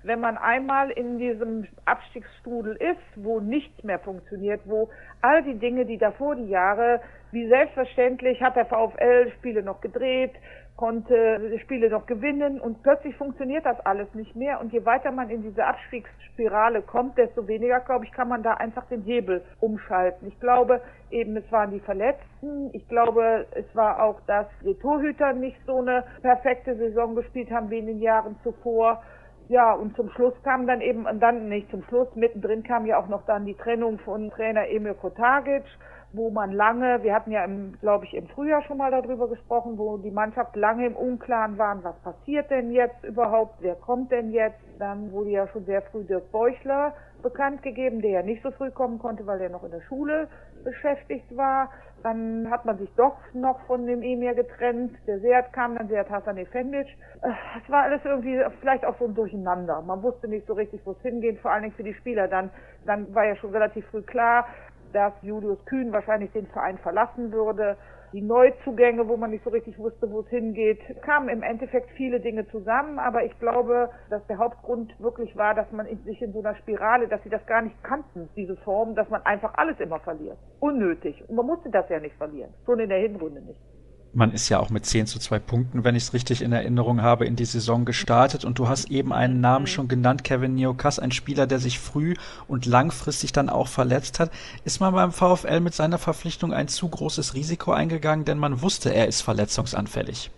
wenn man einmal in diesem Abstiegsstrudel ist, wo nichts mehr funktioniert, wo all die Dinge, die davor die Jahre, wie selbstverständlich hat der VfL Spiele noch gedreht, konnte Spiele noch gewinnen und plötzlich funktioniert das alles nicht mehr und je weiter man in diese Abstiegsspirale kommt, desto weniger, glaube ich, kann man da einfach den Hebel umschalten. Ich glaube eben, es waren die Verletzten, ich glaube, es war auch, dass die Torhüter nicht so eine perfekte Saison gespielt haben wie in den Jahren zuvor. Ja, und zum Schluss kam dann eben, und dann nicht zum Schluss, mittendrin kam ja auch noch dann die Trennung von Trainer Emir Kotagic, wo man lange, wir hatten ja, im, glaube ich, im Frühjahr schon mal darüber gesprochen, wo die Mannschaft lange im Unklaren waren, was passiert denn jetzt überhaupt, wer kommt denn jetzt? Dann wurde ja schon sehr früh Dirk Beuchler bekannt gegeben, der ja nicht so früh kommen konnte, weil er noch in der Schule beschäftigt war. Dann hat man sich doch noch von dem Emir getrennt. Der Seat kam, dann Seat Hasan Efendic. Es war alles irgendwie vielleicht auch so ein Durcheinander. Man wusste nicht so richtig, wo es hingeht, vor allen Dingen für die Spieler. Dann, dann war ja schon relativ früh klar, dass Julius Kühn wahrscheinlich den Verein verlassen würde. Die Neuzugänge, wo man nicht so richtig wusste, wo es hingeht, kamen im Endeffekt viele Dinge zusammen. Aber ich glaube, dass der Hauptgrund wirklich war, dass man sich in so einer Spirale, dass sie das gar nicht kannten, diese Form, dass man einfach alles immer verliert. Unnötig. Und man musste das ja nicht verlieren. Schon in der Hinrunde nicht. Man ist ja auch mit zehn zu zwei Punkten, wenn ich es richtig in Erinnerung habe, in die Saison gestartet. Und du hast eben einen Namen schon genannt, Kevin Neocas, ein Spieler, der sich früh und langfristig dann auch verletzt hat. Ist man beim VfL mit seiner Verpflichtung ein zu großes Risiko eingegangen, denn man wusste, er ist verletzungsanfällig?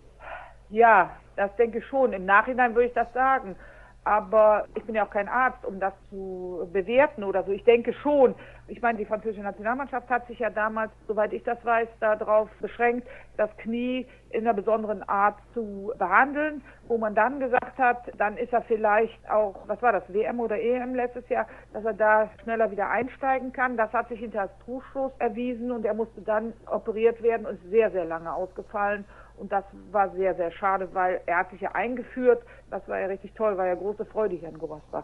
Ja, das denke ich schon. Im Nachhinein würde ich das sagen. Aber ich bin ja auch kein Arzt, um das zu bewerten oder so. Ich denke schon. Ich meine, die französische Nationalmannschaft hat sich ja damals, soweit ich das weiß, darauf beschränkt, das Knie in einer besonderen Art zu behandeln, wo man dann gesagt hat, dann ist er vielleicht auch, was war das, W M oder E M letztes Jahr, dass er da schneller wieder einsteigen kann. Das hat sich hinter als Trugschluss erwiesen und er musste dann operiert werden und ist sehr, sehr lange ausgefallen. Und das war sehr, sehr schade, weil er hat sich ja eingeführt. Das war ja richtig toll, war ja große Freude hier in Gummersbach.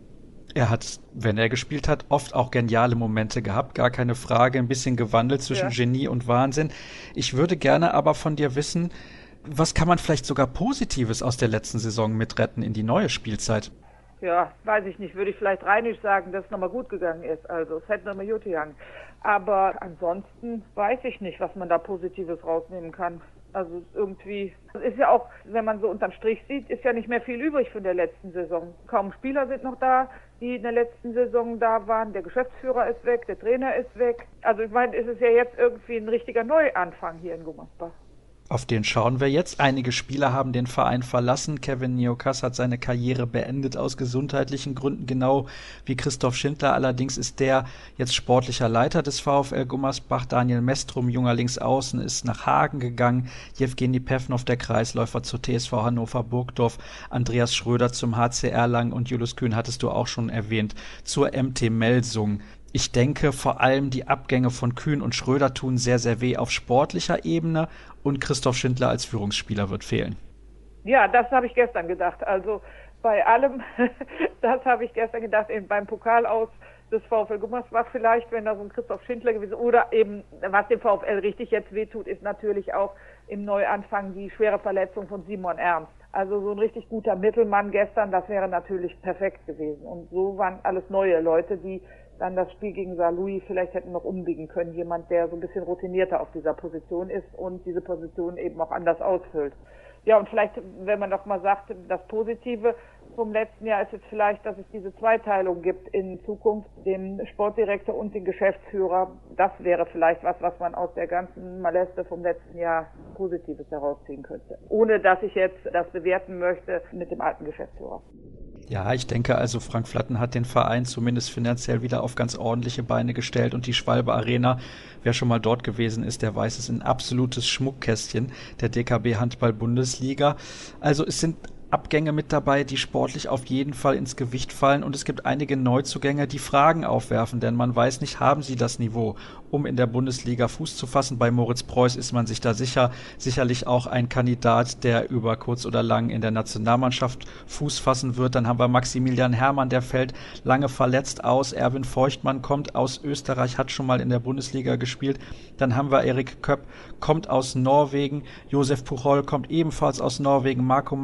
Er hat, wenn er gespielt hat, oft auch geniale Momente gehabt, gar keine Frage, ein bisschen gewandelt zwischen ja. Genie und Wahnsinn. Ich würde gerne aber von dir wissen, was kann man vielleicht sogar Positives aus der letzten Saison mitretten in die neue Spielzeit? Ja, weiß ich nicht, würde ich vielleicht Rheinisch sagen, dass es nochmal gut gegangen ist, also es hätte nochmal gut gegangen. Aber ansonsten weiß ich nicht, was man da Positives rausnehmen kann. Also irgendwie, es ist ja auch, wenn man so unterm Strich sieht, ist ja nicht mehr viel übrig von der letzten Saison. Kaum Spieler sind noch da, die in der letzten Saison da waren. Der Geschäftsführer ist weg, der Trainer ist weg. Also ich meine, es ist ja jetzt irgendwie ein richtiger Neuanfang hier in Gummersbach. Auf den schauen wir jetzt. Einige Spieler haben den Verein verlassen. Kevin Neocas hat seine Karriere beendet aus gesundheitlichen Gründen, genau wie Christoph Schindler. Allerdings ist der jetzt sportlicher Leiter des VfL Gummersbach. Daniel Mestrum, junger Linksaußen, ist nach Hagen gegangen. Jewgeni Pevnov, der Kreisläufer, zur T S V Hannover Burgdorf. Andreas Schröder zum H C Erlangen und Julius Kühn hattest du auch schon erwähnt, zur M T Melsung. Ich denke, vor allem die Abgänge von Kühn und Schröder tun sehr, sehr weh auf sportlicher Ebene und Christoph Schindler als Führungsspieler wird fehlen. Ja, das habe ich gestern gedacht. Also bei allem, das habe ich gestern gedacht, eben beim Pokal aus des VfL Gummersbach vielleicht, wenn da so ein Christoph Schindler gewesen oder eben, was dem VfL richtig jetzt wehtut, ist natürlich auch im Neuanfang die schwere Verletzung von Simon Ernst. Also so ein richtig guter Mittelmann gestern, das wäre natürlich perfekt gewesen. Und so waren alles neue Leute, die dann das Spiel gegen Saarlouis vielleicht hätten noch umbiegen können. Jemand, der so ein bisschen routinierter auf dieser Position ist und diese Position eben auch anders ausfüllt. Ja, und vielleicht, wenn man noch mal sagt, das Positive vom letzten Jahr ist jetzt vielleicht, dass es diese Zweiteilung gibt in Zukunft, den Sportdirektor und den Geschäftsführer. Das wäre vielleicht was, was man aus der ganzen Maleste vom letzten Jahr Positives herausziehen könnte. Ohne, dass ich jetzt das bewerten möchte mit dem alten Geschäftsführer. Ja, ich denke also, Frank Flatten hat den Verein zumindest finanziell wieder auf ganz ordentliche Beine gestellt und die Schwalbe Arena, wer schon mal dort gewesen ist, der weiß, es ist ein absolutes Schmuckkästchen der D K B Handball-Bundesliga. Also es sind Abgänge mit dabei, die sportlich auf jeden Fall ins Gewicht fallen und es gibt einige Neuzugänge, die Fragen aufwerfen, denn man weiß nicht, haben sie das Niveau, um in der Bundesliga Fuß zu fassen. Bei Moritz Preuß ist man sich da sicher, sicherlich auch ein Kandidat, der über kurz oder lang in der Nationalmannschaft Fuß fassen wird. Dann haben wir Maximilian Herrmann, der fällt lange verletzt aus. Erwin Feuchtmann kommt aus Österreich, hat schon mal in der Bundesliga gespielt. Dann haben wir Erik Köpp, kommt aus Norwegen. Josef Puchol kommt ebenfalls aus Norwegen. Marco Matic kommt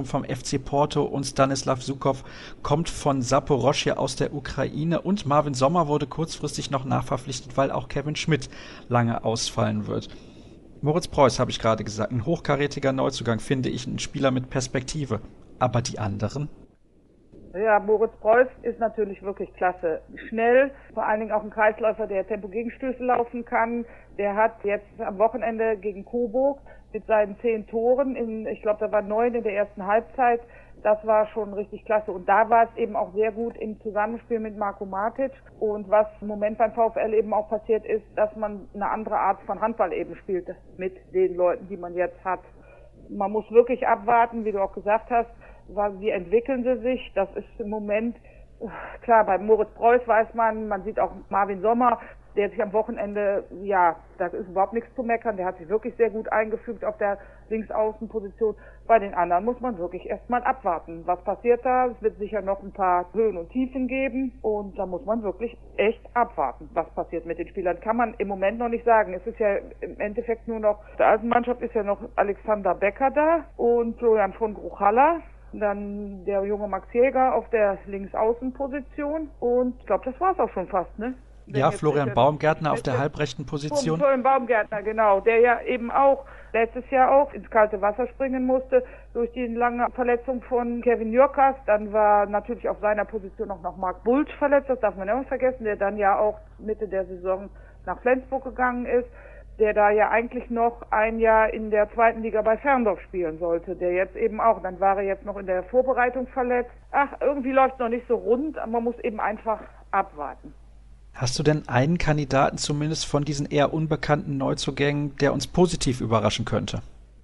kommt vom F C Porto und Stanislav Sukow kommt von Saporoschje aus der Ukraine und Marvin Sommer wurde kurzfristig noch nachverpflichtet, weil auch Kevin Schmidt lange ausfallen wird. Moritz Preuß, habe ich gerade gesagt, ein hochkarätiger Neuzugang, finde ich, ein Spieler mit Perspektive. Aber die anderen? Ja, Moritz Preuß ist natürlich wirklich klasse. Schnell, vor allen Dingen auch ein Kreisläufer, der Tempo-Gegenstöße laufen kann. Der hat jetzt am Wochenende gegen Coburg mit seinen zehn Toren, in, ich glaube, da waren neun in der ersten Halbzeit, das war schon richtig klasse. Und da war es eben auch sehr gut im Zusammenspiel mit Marko Matic. Und was im Moment beim VfL eben auch passiert ist, dass man eine andere Art von Handball eben spielt mit den Leuten, die man jetzt hat. Man muss wirklich abwarten, wie du auch gesagt hast, wie entwickeln sie sich. Das ist im Moment, klar, bei Moritz Preuß weiß man, man sieht auch Marvin Sommer, der sich am Wochenende, ja, da ist überhaupt nichts zu meckern, der hat sich wirklich sehr gut eingefügt auf der Linksaußenposition. Bei den anderen muss man wirklich erstmal abwarten. Was passiert da? Es wird sicher noch ein paar Höhen und Tiefen geben und da muss man wirklich echt abwarten, was passiert mit den Spielern. Kann man im Moment noch nicht sagen. Es ist ja im Endeffekt nur noch, der alten Mannschaft ist ja noch Alexander Becker da und Florian von Gruchalla. Dann der junge Max Jäger auf der Linksaußenposition und ich glaube, das war es auch schon fast, ne? Wenn ja, Florian Baumgärtner auf der halbrechten Position. Florian Baumgärtner, genau, der ja eben auch letztes Jahr auch ins kalte Wasser springen musste durch die lange Verletzung von Kevin Jürkas. Dann war natürlich auf seiner Position auch noch Marc Bulc verletzt, das darf man ja nicht vergessen, der dann ja auch Mitte der Saison nach Flensburg gegangen ist, der da ja eigentlich noch ein Jahr in der zweiten Liga bei Ferndorf spielen sollte, der jetzt eben auch, dann war er jetzt noch in der Vorbereitung verletzt. Ach, irgendwie läuft es noch nicht so rund, aber man muss eben einfach abwarten. Hast du denn einen Kandidaten zumindest von diesen eher unbekannten Neuzugängen, der uns positiv überraschen könnte?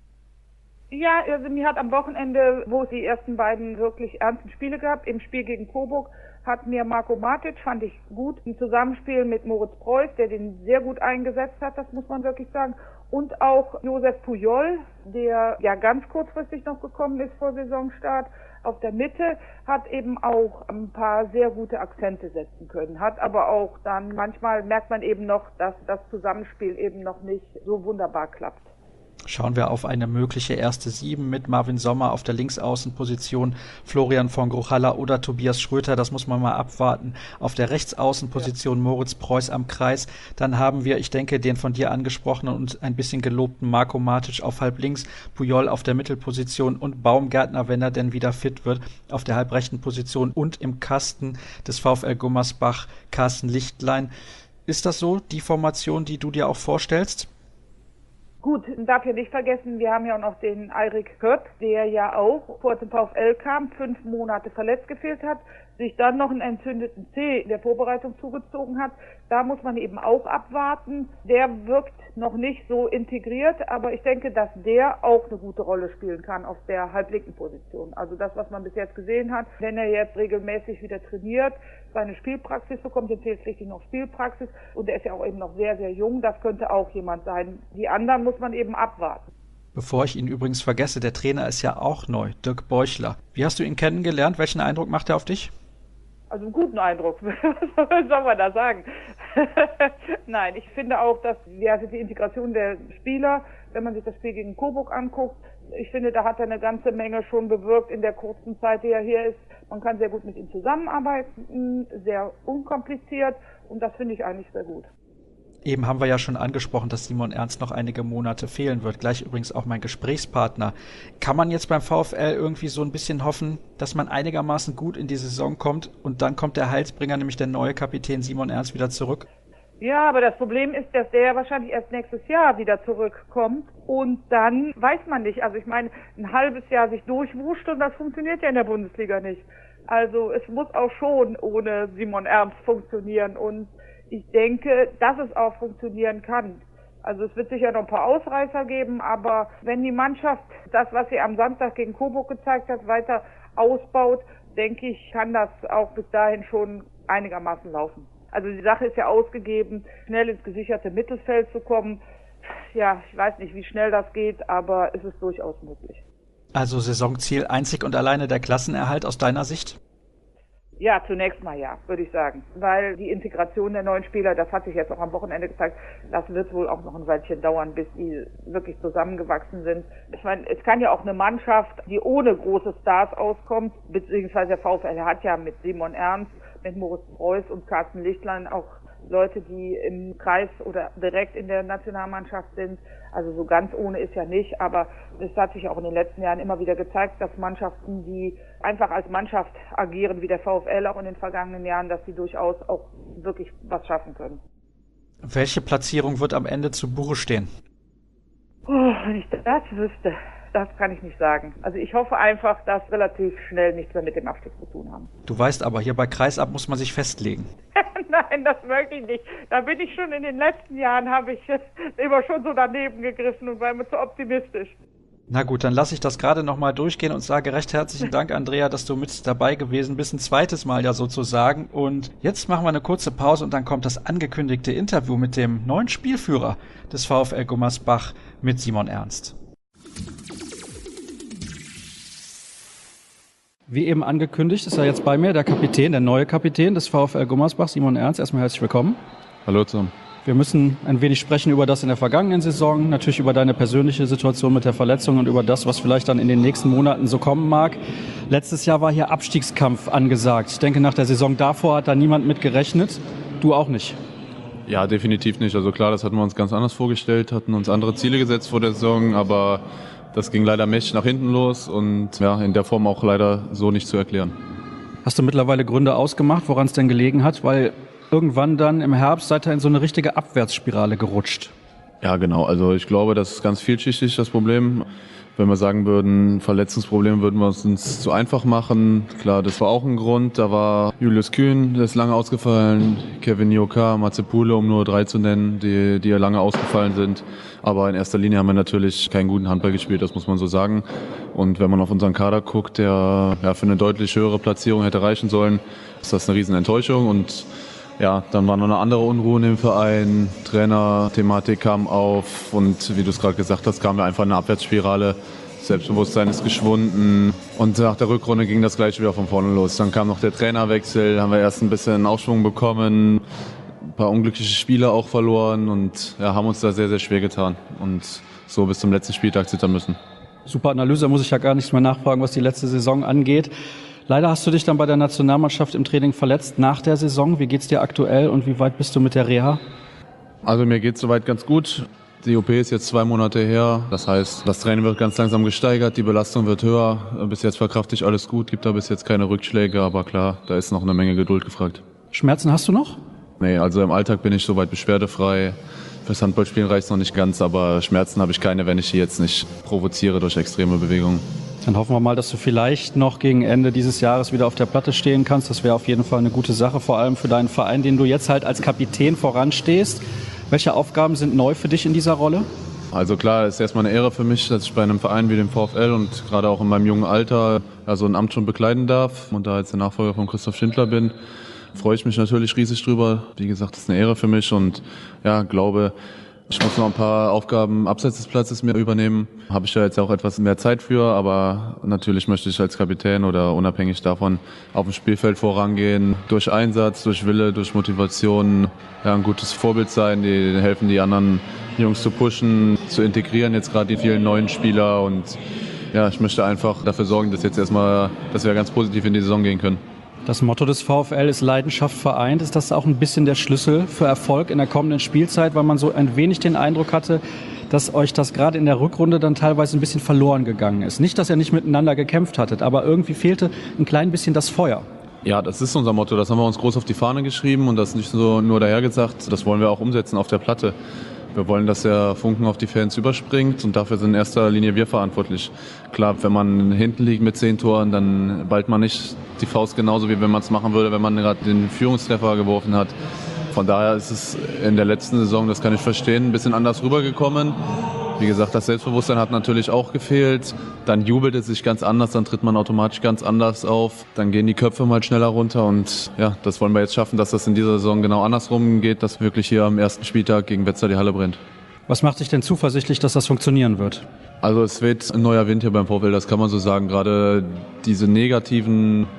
Ja, also mir hat am Wochenende, wo es die ersten beiden wirklich ernsten Spiele gab, im Spiel gegen Coburg, hat mir Marko Matic, fand ich gut, im Zusammenspiel mit Moritz Preuß, der den sehr gut eingesetzt hat, das muss man wirklich sagen. Und auch Josef Pujol, der ja ganz kurzfristig noch gekommen ist vor Saisonstart, auf der Mitte, hat eben auch ein paar sehr gute Akzente setzen können. Hat aber auch dann, manchmal merkt man eben noch, dass das Zusammenspiel eben noch nicht so wunderbar klappt. Schauen wir auf eine mögliche erste Sieben mit Marvin Sommer auf der Linksaußenposition, Florian von Gruchalla oder Tobias Schröter, das muss man mal abwarten. Auf der Rechtsaußenposition ja. Moritz Preuß am Kreis. Dann haben wir, ich denke, den von dir angesprochenen und ein bisschen gelobten Marko Matic auf halb links, Pujol auf der Mittelposition und Baumgärtner, wenn er denn wieder fit wird, auf der halbrechten Position und im Kasten des VfL Gummersbach Carsten Lichtlein. Ist das so, die Formation, die du dir auch vorstellst? Gut, darf ja nicht vergessen, wir haben ja auch noch den Eirik Köpp, der ja auch vor dem VfL kam, fünf Monate verletzt gefehlt hat, sich dann noch einen entzündeten Zeh in der Vorbereitung zugezogen hat. Da muss man eben auch abwarten. Der wirkt noch nicht so integriert, aber ich denke, dass der auch eine gute Rolle spielen kann auf der halblinken Position. Also das, was man bis jetzt gesehen hat, wenn er jetzt regelmäßig wieder trainiert, seine Spielpraxis bekommt, dem fehlt richtig noch Spielpraxis und er ist ja auch eben noch sehr, sehr jung, das könnte auch jemand sein. Die anderen muss man eben abwarten. Bevor ich ihn übrigens vergesse, der Trainer ist ja auch neu, Dirk Beuchler. Wie hast du ihn kennengelernt? Welchen Eindruck macht er auf dich? Also einen guten Eindruck, was soll man da sagen? Nein, ich finde auch, dass ja, die Integration der Spieler, wenn man sich das Spiel gegen Coburg anguckt, ich finde, da hat er eine ganze Menge schon bewirkt in der kurzen Zeit, die er hier ist. Man kann sehr gut mit ihm zusammenarbeiten, sehr unkompliziert und das finde ich eigentlich sehr gut. Eben haben wir ja schon angesprochen, dass Simon Ernst noch einige Monate fehlen wird. Gleich übrigens auch mein Gesprächspartner. Kann man jetzt beim VfL irgendwie so ein bisschen hoffen, dass man einigermaßen gut in die Saison kommt und dann kommt der Heilsbringer, nämlich der neue Kapitän Simon Ernst, wieder zurück? Ja, aber das Problem ist, dass der wahrscheinlich erst nächstes Jahr wieder zurückkommt und dann weiß man nicht. Also ich meine, ein halbes Jahr sich durchwuscht und das funktioniert ja in der Bundesliga nicht. Also es muss auch schon ohne Simon Ernst funktionieren und ich denke, dass es auch funktionieren kann. Also es wird sicher noch ein paar Ausreißer geben, aber wenn die Mannschaft das, was sie am Samstag gegen Coburg gezeigt hat, weiter ausbaut, denke ich, kann das auch bis dahin schon einigermaßen laufen. Also die Sache ist ja ausgegeben, schnell ins gesicherte Mittelfeld zu kommen. Ja, ich weiß nicht, wie schnell das geht, aber es ist durchaus möglich. Also Saisonziel einzig und alleine der Klassenerhalt aus deiner Sicht? Ja, zunächst mal ja, würde ich sagen. Weil die Integration der neuen Spieler, das hat sich jetzt auch am Wochenende gezeigt, das wird wohl auch noch ein Weilchen dauern, bis die wirklich zusammengewachsen sind. Ich meine, es kann ja auch eine Mannschaft, die ohne große Stars auskommt, beziehungsweise der VfL hat ja mit Simon Ernst, mit Moritz Preuß und Carsten Lichtlein auch Leute, die im Kreis oder direkt in der Nationalmannschaft sind. Also so ganz ohne ist ja nicht, aber es hat sich auch in den letzten Jahren immer wieder gezeigt, dass Mannschaften, die einfach als Mannschaft agieren, wie der VfL auch in den vergangenen Jahren, dass sie durchaus auch wirklich was schaffen können. Welche Platzierung wird am Ende zu Buche stehen? Oh, wenn ich das wüsste, das kann ich nicht sagen. Also ich hoffe einfach, dass relativ schnell nichts mehr mit dem Abstieg zu tun haben. Du weißt aber, hier bei Kreisab muss man sich festlegen. Nein, das möchte ich nicht. Da bin ich schon in den letzten Jahren, habe ich immer schon so daneben gegriffen und war immer zu optimistisch. Na gut, dann lasse ich das gerade nochmal durchgehen und sage recht herzlichen Dank, Andrea, dass du mit dabei gewesen bist. Ein zweites Mal ja sozusagen. Und jetzt machen wir eine kurze Pause und dann kommt das angekündigte Interview mit dem neuen Spielführer des VfL Gummersbach mit Simon Ernst. Wie eben angekündigt, ist er jetzt bei mir, der Kapitän, der neue Kapitän des VfL Gummersbach, Simon Ernst. Erstmal herzlich willkommen. Hallo zusammen. Wir müssen ein wenig sprechen über das in der vergangenen Saison, natürlich über deine persönliche Situation mit der Verletzung und über das, was vielleicht dann in den nächsten Monaten so kommen mag. Letztes Jahr war hier Abstiegskampf angesagt. Ich denke, nach der Saison davor hat da niemand mit gerechnet. Du auch nicht? Ja, definitiv nicht. Also klar, das hatten wir uns ganz anders vorgestellt, hatten uns andere Ziele gesetzt vor der Saison, aber das ging leider mächtig nach hinten los und ja, in der Form auch leider so nicht zu erklären. Hast du mittlerweile Gründe ausgemacht, woran es denn gelegen hat? Weil irgendwann dann im Herbst seid ihr in so eine richtige Abwärtsspirale gerutscht. Ja, genau. Also ich glaube, das ist ganz vielschichtig, das Problem. Wenn wir sagen würden, Verletzungsproblem, würden wir es uns zu einfach machen. Klar, das war auch ein Grund. Da war Julius Kühn, der ist lange ausgefallen, Kevin Njoka, Matze Pule, um nur drei zu nennen, die, die ja lange ausgefallen sind. Aber in erster Linie haben wir natürlich keinen guten Handball gespielt, das muss man so sagen. Und wenn man auf unseren Kader guckt, der ja, für eine deutlich höhere Platzierung hätte reichen sollen, ist das eine riesen Enttäuschung. Und ja, dann war noch eine andere Unruhe in dem Verein, Trainer-Thematik kam auf und wie du es gerade gesagt hast, kamen wir einfach in eine Abwärtsspirale. Selbstbewusstsein ist geschwunden und nach der Rückrunde ging das gleich wieder von vorne los. Dann kam noch der Trainerwechsel, haben wir erst ein bisschen Aufschwung bekommen, ein paar unglückliche Spiele auch verloren und ja, haben uns da sehr, sehr schwer getan und so bis zum letzten Spieltag zittern müssen. Super Analyse, da muss ich ja gar nichts mehr nachfragen, was die letzte Saison angeht. Leider hast du dich dann bei der Nationalmannschaft im Training verletzt nach der Saison. Wie geht's dir aktuell und wie weit bist du mit der Reha? Also mir geht's soweit ganz gut. Die O P ist jetzt zwei Monate her. Das heißt, das Training wird ganz langsam gesteigert, die Belastung wird höher. Bis jetzt verkrafte ich alles gut, gibt da bis jetzt keine Rückschläge, aber klar, da ist noch eine Menge Geduld gefragt. Schmerzen hast du noch? Nee, also im Alltag bin ich soweit beschwerdefrei. Fürs Handballspielen reicht es noch nicht ganz, aber Schmerzen habe ich keine, wenn ich sie jetzt nicht provoziere durch extreme Bewegungen. Dann hoffen wir mal, dass du vielleicht noch gegen Ende dieses Jahres wieder auf der Platte stehen kannst. Das wäre auf jeden Fall eine gute Sache, vor allem für deinen Verein, den du jetzt halt als Kapitän voranstehst. Welche Aufgaben sind neu für dich in dieser Rolle? Also klar, es ist erstmal eine Ehre für mich, dass ich bei einem Verein wie dem VfL und gerade auch in meinem jungen Alter ja, so ein Amt schon bekleiden darf und da jetzt der Nachfolger von Christoph Schindler bin. Freue ich mich natürlich riesig drüber. Wie gesagt, das ist eine Ehre für mich und ja, glaube, ich muss noch ein paar Aufgaben abseits des Platzes mir übernehmen. Habe ich ja jetzt auch etwas mehr Zeit für, aber natürlich möchte ich als Kapitän oder unabhängig davon auf dem Spielfeld vorangehen. Durch Einsatz, durch Wille, durch Motivation, ja, ein gutes Vorbild sein, die helfen, die anderen Jungs zu pushen, zu integrieren, jetzt gerade die vielen neuen Spieler. Und ja, ich möchte einfach dafür sorgen, dass jetzt erstmal, dass wir ganz positiv in die Saison gehen können. Das Motto des VfL ist Leidenschaft vereint. Ist das auch ein bisschen der Schlüssel für Erfolg in der kommenden Spielzeit, weil man so ein wenig den Eindruck hatte, dass euch das gerade in der Rückrunde dann teilweise ein bisschen verloren gegangen ist? Nicht, dass ihr nicht miteinander gekämpft hattet, aber irgendwie fehlte ein klein bisschen das Feuer. Ja, das ist unser Motto. Das haben wir uns groß auf die Fahne geschrieben und das nicht so nur dahergesagt. Das wollen wir auch umsetzen auf der Platte. Wir wollen, dass der Funken auf die Fans überspringt und dafür sind in erster Linie wir verantwortlich. Klar, wenn man hinten liegt mit zehn Toren, dann ballt man nicht die Faust genauso, wie wenn man es machen würde, wenn man gerade den Führungstreffer geworfen hat. Von daher ist es in der letzten Saison, das kann ich verstehen, ein bisschen anders rübergekommen. Wie gesagt, das Selbstbewusstsein hat natürlich auch gefehlt. Dann jubelt es sich ganz anders, dann tritt man automatisch ganz anders auf. Dann gehen die Köpfe mal schneller runter und ja, das wollen wir jetzt schaffen, dass das in dieser Saison genau andersrum geht, dass wirklich hier am ersten Spieltag gegen Wetzlar die Halle brennt. Was macht dich denn zuversichtlich, dass das funktionieren wird? Also es weht ein neuer Wind hier beim VfL, das kann man so sagen. Gerade diese negativen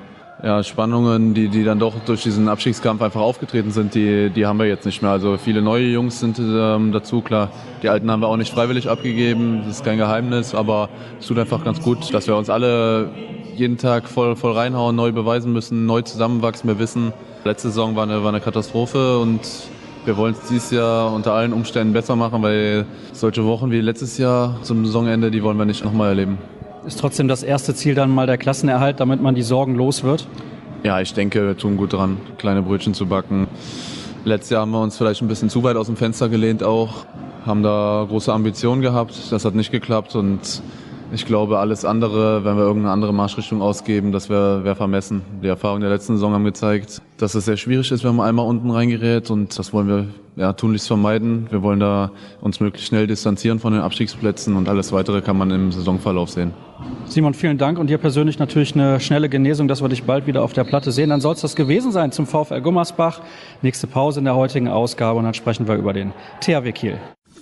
ja, Spannungen, die, die dann doch durch diesen Abstiegskampf einfach aufgetreten sind, die, die haben wir jetzt nicht mehr. Also viele neue Jungs sind ähm, dazu, klar. Die Alten haben wir auch nicht freiwillig abgegeben, das ist kein Geheimnis, aber es tut einfach ganz gut, dass wir uns alle jeden Tag voll, voll reinhauen, neu beweisen müssen, neu zusammenwachsen. Wir wissen, letzte Saison war eine, war eine Katastrophe und wir wollen es dieses Jahr unter allen Umständen besser machen, weil solche Wochen wie letztes Jahr zum Saisonende, die wollen wir nicht nochmal erleben. Ist trotzdem das erste Ziel dann mal der Klassenerhalt, damit man die Sorgen los wird? Ja, ich denke, wir tun gut dran, kleine Brötchen zu backen. Letztes Jahr haben wir uns vielleicht ein bisschen zu weit aus dem Fenster gelehnt auch, haben da große Ambitionen gehabt, das hat nicht geklappt und ich glaube, alles andere, wenn wir irgendeine andere Marschrichtung ausgeben, das wäre wär vermessen. Die Erfahrungen der letzten Saison haben gezeigt, dass es sehr schwierig ist, wenn man einmal unten reingerät und das wollen wir ja, tunlichst vermeiden. Wir wollen da uns möglichst schnell distanzieren von den Abstiegsplätzen und alles Weitere kann man im Saisonverlauf sehen. Simon, vielen Dank und dir persönlich natürlich eine schnelle Genesung, dass wir dich bald wieder auf der Platte sehen. Dann soll es das gewesen sein zum VfL Gummersbach. Nächste Pause in der heutigen Ausgabe und dann sprechen wir über den T H W Kiel.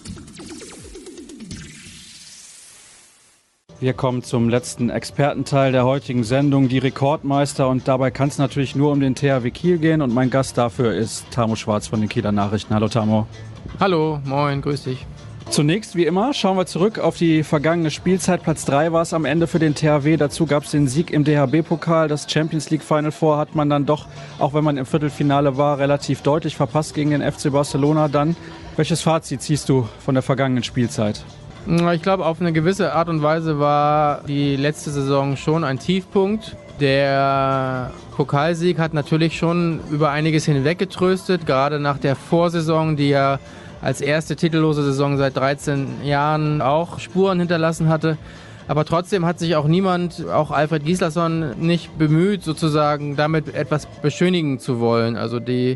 Wir kommen zum letzten Expertenteil der heutigen Sendung, die Rekordmeister. Und dabei kann es natürlich nur um den T H W Kiel gehen. Und mein Gast dafür ist Tamo Schwarz von den Kieler Nachrichten. Hallo Tamo. Hallo, moin, grüß dich. Zunächst, wie immer, schauen wir zurück auf die vergangene Spielzeit. Platz drei war es am Ende für den T H W. Dazu gab es den Sieg im D H B-Pokal. Das Champions League Final Four hat man dann doch, auch wenn man im Viertelfinale war, relativ deutlich verpasst gegen den F C Barcelona. Dann, welches Fazit ziehst du von der vergangenen Spielzeit? Ich glaube, auf eine gewisse Art und Weise war die letzte Saison schon ein Tiefpunkt. Der Pokalsieg hat natürlich schon über einiges hinweg getröstet, gerade nach der Vorsaison, die ja als erste titellose Saison seit dreizehn Jahren auch Spuren hinterlassen hatte. Aber trotzdem hat sich auch niemand, auch Alfred Gislason, nicht bemüht, sozusagen damit etwas beschönigen zu wollen. Also die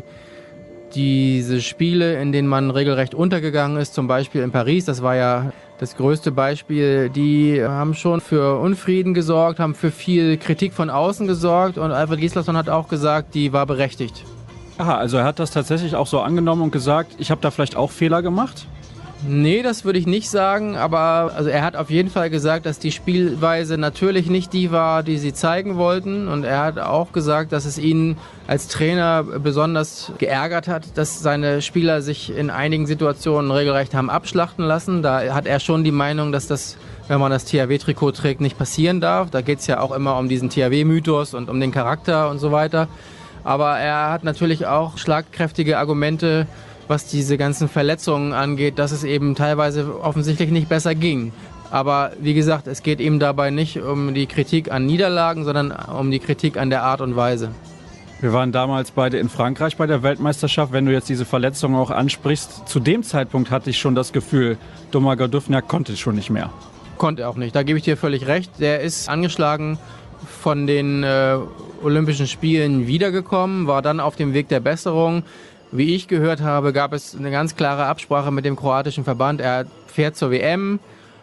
diese Spiele, in denen man regelrecht untergegangen ist, zum Beispiel in Paris, das war ja das größte Beispiel, die haben schon für Unfrieden gesorgt, haben für viel Kritik von außen gesorgt und Alfred Gislason hat auch gesagt, die war berechtigt. Aha, also er hat das tatsächlich auch so angenommen und gesagt, ich habe da vielleicht auch Fehler gemacht? Nee, das würde ich nicht sagen, aber also er hat auf jeden Fall gesagt, dass die Spielweise natürlich nicht die war, die sie zeigen wollten. Und er hat auch gesagt, dass es ihn als Trainer besonders geärgert hat, dass seine Spieler sich in einigen Situationen regelrecht haben abschlachten lassen. Da hat er schon die Meinung, dass das, wenn man das T H W-Trikot trägt, nicht passieren darf. Da geht es ja auch immer um diesen T H W-Mythos und um den Charakter und so weiter. Aber er hat natürlich auch schlagkräftige Argumente, was diese ganzen Verletzungen angeht, dass es eben teilweise offensichtlich nicht besser ging. Aber wie gesagt, es geht ihm dabei nicht um die Kritik an Niederlagen, sondern um die Kritik an der Art und Weise. Wir waren damals beide in Frankreich bei der Weltmeisterschaft. Wenn du jetzt diese Verletzungen auch ansprichst, zu dem Zeitpunkt hatte ich schon das Gefühl, Domagoj Duvňák konnte schon nicht mehr. Konnte er auch nicht, da gebe ich dir völlig recht. Der ist angeschlagen von den äh, Olympischen Spielen wiedergekommen, war dann auf dem Weg der Besserung. Wie ich gehört habe, gab es eine ganz klare Absprache mit dem kroatischen Verband. Er fährt zur W M,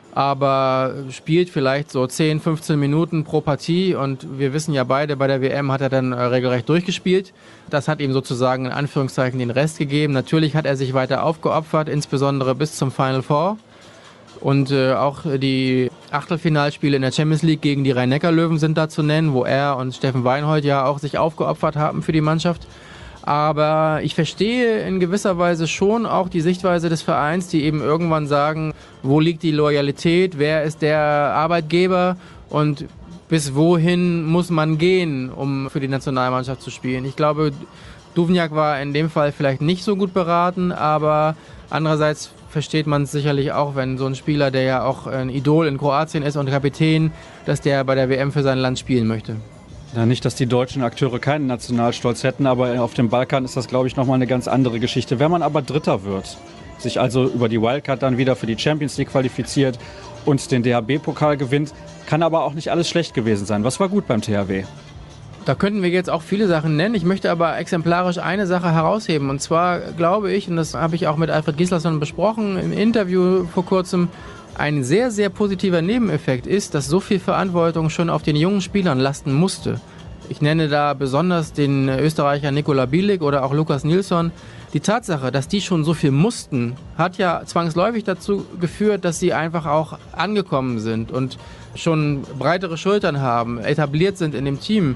aber spielt vielleicht so zehn, fünfzehn Minuten pro Partie. Und wir wissen ja beide, bei der W M hat er dann regelrecht durchgespielt. Das hat ihm sozusagen in Anführungszeichen den Rest gegeben. Natürlich hat er sich weiter aufgeopfert, insbesondere bis zum Final Four. Und äh, auch die Achtelfinalspiele in der Champions League gegen die Rhein-Neckar-Löwen sind da zu nennen, wo er und Steffen Weinhold ja auch sich aufgeopfert haben für die Mannschaft. Aber ich verstehe in gewisser Weise schon auch die Sichtweise des Vereins, die eben irgendwann sagen, wo liegt die Loyalität, wer ist der Arbeitgeber und bis wohin muss man gehen, um für die Nationalmannschaft zu spielen. Ich glaube, Duvňák war in dem Fall vielleicht nicht so gut beraten, aber andererseits versteht man es sicherlich auch, wenn so ein Spieler, der ja auch ein Idol in Kroatien ist und Kapitän, dass der bei der W M für sein Land spielen möchte. Ja, nicht, dass die deutschen Akteure keinen Nationalstolz hätten, aber auf dem Balkan ist das, glaube ich, nochmal eine ganz andere Geschichte. Wenn man aber Dritter wird, sich also über die Wildcard dann wieder für die Champions League qualifiziert und den D H B-Pokal gewinnt, kann aber auch nicht alles schlecht gewesen sein. Was war gut beim T H W? Da könnten wir jetzt auch viele Sachen nennen. Ich möchte aber exemplarisch eine Sache herausheben. Und zwar glaube ich, und das habe ich auch mit Alfred Gislason besprochen im Interview vor kurzem, ein sehr, sehr positiver Nebeneffekt ist, dass so viel Verantwortung schon auf den jungen Spielern lasten musste. Ich nenne da besonders den Österreicher Nikola Bielik oder auch Lukas Nilsson. Die Tatsache, dass die schon so viel mussten, hat ja zwangsläufig dazu geführt, dass sie einfach auch angekommen sind und schon breitere Schultern haben, etabliert sind in dem Team.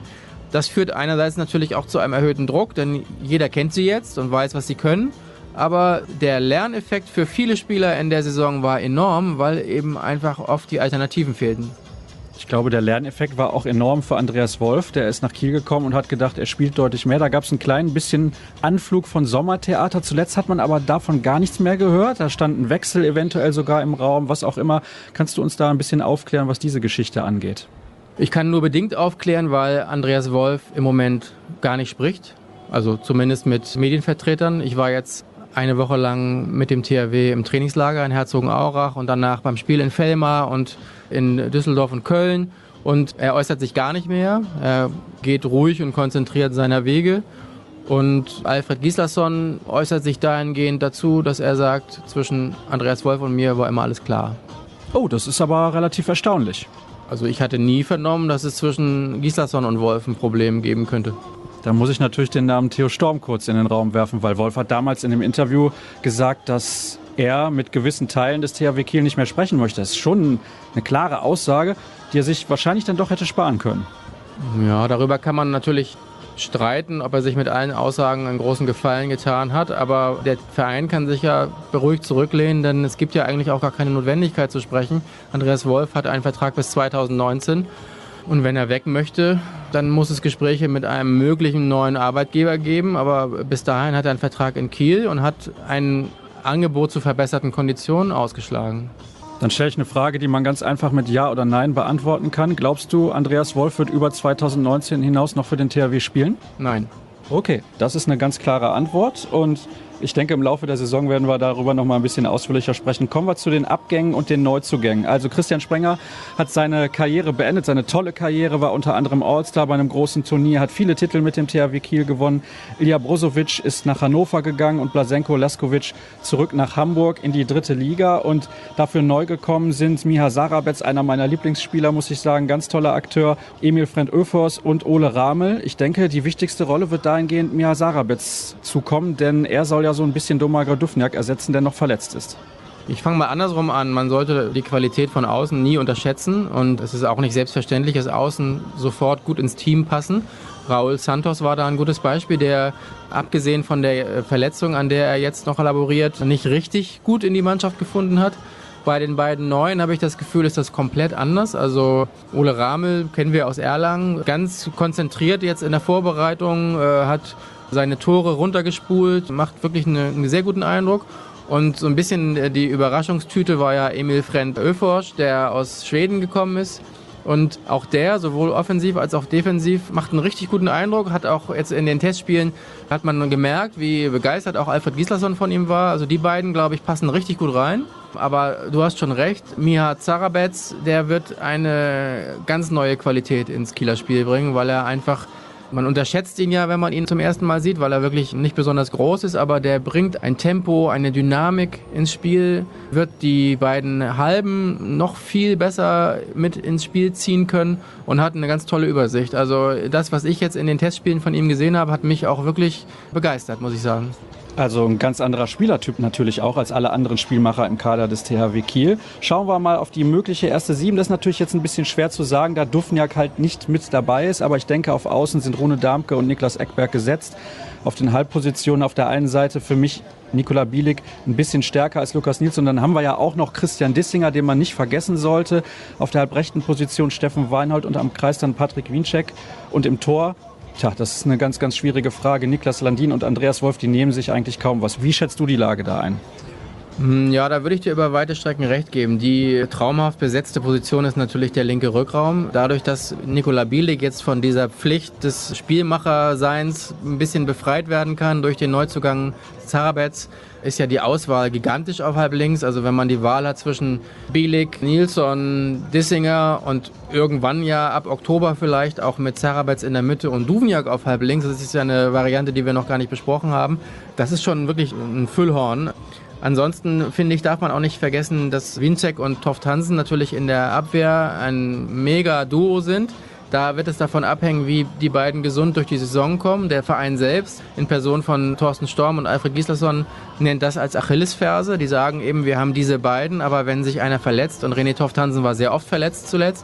Das führt einerseits natürlich auch zu einem erhöhten Druck, denn jeder kennt sie jetzt und weiß, was sie können. Aber der Lerneffekt für viele Spieler in der Saison war enorm, weil eben einfach oft die Alternativen fehlten. Ich glaube, der Lerneffekt war auch enorm für Andreas Wolf. Der ist nach Kiel gekommen und hat gedacht, er spielt deutlich mehr. Da gab es einen kleinen bisschen Anflug von Sommertheater. Zuletzt hat man aber davon gar nichts mehr gehört. Da stand ein Wechsel eventuell sogar im Raum, was auch immer. Kannst du uns da ein bisschen aufklären, was diese Geschichte angeht? Ich kann nur bedingt aufklären, weil Andreas Wolf im Moment gar nicht spricht. Also zumindest mit Medienvertretern. Ich war jetzt eine Woche lang mit dem T H W im Trainingslager in Herzogenaurach und danach beim Spiel in Vellmar und in Düsseldorf und Köln. Und er äußert sich gar nicht mehr. Er geht ruhig und konzentriert seiner Wege. Und Alfred Gislason äußert sich dahingehend dazu, dass er sagt, zwischen Andreas Wolf und mir war immer alles klar. Oh, das ist aber relativ erstaunlich. Also ich hatte nie vernommen, dass es zwischen Gislason und Wolf ein Problem geben könnte. Da muss ich natürlich den Namen Theo Storm kurz in den Raum werfen, weil Wolf hat damals in dem Interview gesagt, dass er mit gewissen Teilen des T H W Kiel nicht mehr sprechen möchte. Das ist schon eine klare Aussage, die er sich wahrscheinlich dann doch hätte sparen können. Ja, darüber kann man natürlich streiten, ob er sich mit allen Aussagen einen großen Gefallen getan hat. Aber der Verein kann sich ja beruhigt zurücklehnen, denn es gibt ja eigentlich auch gar keine Notwendigkeit zu sprechen. Andreas Wolf hat einen Vertrag bis zweitausendneunzehn. Und wenn er weg möchte, dann muss es Gespräche mit einem möglichen neuen Arbeitgeber geben. Aber bis dahin hat er einen Vertrag in Kiel und hat ein Angebot zu verbesserten Konditionen ausgeschlagen. Dann stelle ich eine Frage, die man ganz einfach mit Ja oder Nein beantworten kann. Glaubst du, Andreas Wolf wird über zweitausendneunzehn hinaus noch für den T H W spielen? Nein. Okay, das ist eine ganz klare Antwort und ich denke, im Laufe der Saison werden wir darüber noch mal ein bisschen ausführlicher sprechen. Kommen wir zu den Abgängen und den Neuzugängen. Also Christian Sprenger hat seine Karriere beendet, seine tolle Karriere, war unter anderem All-Star bei einem großen Turnier, hat viele Titel mit dem T H W Kiel gewonnen. Ilja Brozovic ist nach Hannover gegangen und Blaženko Laskovic zurück nach Hamburg in die dritte Liga. Und dafür neu gekommen sind Miha Sarabetz, einer meiner Lieblingsspieler, muss ich sagen, ganz toller Akteur, Emil Frend-Öfors und Ole Ramel. Ich denke, die wichtigste Rolle wird dahingehend Miha Sarabetz zukommen, denn er soll ja so ein bisschen Domagoj Duvnjak ersetzen, der noch verletzt ist. Ich fange mal andersrum an. Man sollte die Qualität von außen nie unterschätzen und es ist auch nicht selbstverständlich, dass Außen sofort gut ins Team passen. Raúl Santos war da ein gutes Beispiel, der abgesehen von der Verletzung, an der er jetzt noch laboriert, nicht richtig gut in die Mannschaft gefunden hat. Bei den beiden Neuen habe ich das Gefühl, ist das komplett anders. Also Ole Ramel kennen wir aus Erlangen, ganz konzentriert jetzt in der Vorbereitung, äh, hat seine Tore runtergespult, macht wirklich eine, einen sehr guten Eindruck. Und so ein bisschen die Überraschungstüte war ja Emil Frend-Öfors, der aus Schweden gekommen ist. Und auch der, sowohl offensiv als auch defensiv, macht einen richtig guten Eindruck. Hat auch jetzt in den Testspielen, hat man gemerkt, wie begeistert auch Alfred Gislason von ihm war. Also die beiden, glaube ich, passen richtig gut rein. Aber du hast schon recht, Miha Sarabetz, der wird eine ganz neue Qualität ins Kieler Spiel bringen, weil er einfach... Man unterschätzt ihn ja, wenn man ihn zum ersten Mal sieht, weil er wirklich nicht besonders groß ist, aber der bringt ein Tempo, eine Dynamik ins Spiel, wird die beiden Halben noch viel besser mit ins Spiel ziehen können und hat eine ganz tolle Übersicht. Also das, was ich jetzt in den Testspielen von ihm gesehen habe, hat mich auch wirklich begeistert, muss ich sagen. Also ein ganz anderer Spielertyp natürlich auch als alle anderen Spielmacher im Kader des T H W Kiel. Schauen wir mal auf die mögliche erste Sieben. Das ist natürlich jetzt ein bisschen schwer zu sagen, da Duvnjak halt nicht mit dabei ist. Aber ich denke, auf Außen sind Rune Darmke und Niklas Ekberg gesetzt. Auf den Halbpositionen auf der einen Seite für mich Nikola Bielik ein bisschen stärker als Lukas Nilsson. Dann haben wir ja auch noch Christian Dissinger, den man nicht vergessen sollte. Auf der halbrechten Position Steffen Weinhold und am Kreis dann Patrick Wiencheck. Und im Tor... Tja, das ist eine ganz, ganz schwierige Frage. Niklas Landin und Andreas Wolf, die nehmen sich eigentlich kaum was. Wie schätzt du die Lage da ein? Ja, da würde ich dir über weite Strecken recht geben. Die traumhaft besetzte Position ist natürlich der linke Rückraum. Dadurch, dass Nikola Bielik jetzt von dieser Pflicht des Spielmacherseins ein bisschen befreit werden kann durch den Neuzugang Sarabetz, ist ja die Auswahl gigantisch auf halb links. Also wenn man die Wahl hat zwischen Bielik, Nilsson, Dissinger und irgendwann ja ab Oktober vielleicht auch mit Sarabetz in der Mitte und Duvnjak auf halb links, das ist ja eine Variante, die wir noch gar nicht besprochen haben. Das ist schon wirklich ein Füllhorn. Ansonsten, finde ich, darf man auch nicht vergessen, dass Wiencheck und Toft Hansen natürlich in der Abwehr ein Mega-Duo sind. Da wird es davon abhängen, wie die beiden gesund durch die Saison kommen. Der Verein selbst, in Person von Thorsten Storm und Alfred Gislason, nennt das als Achillesferse. Die sagen eben, wir haben diese beiden, aber wenn sich einer verletzt, und René Toft Hansen war sehr oft verletzt zuletzt,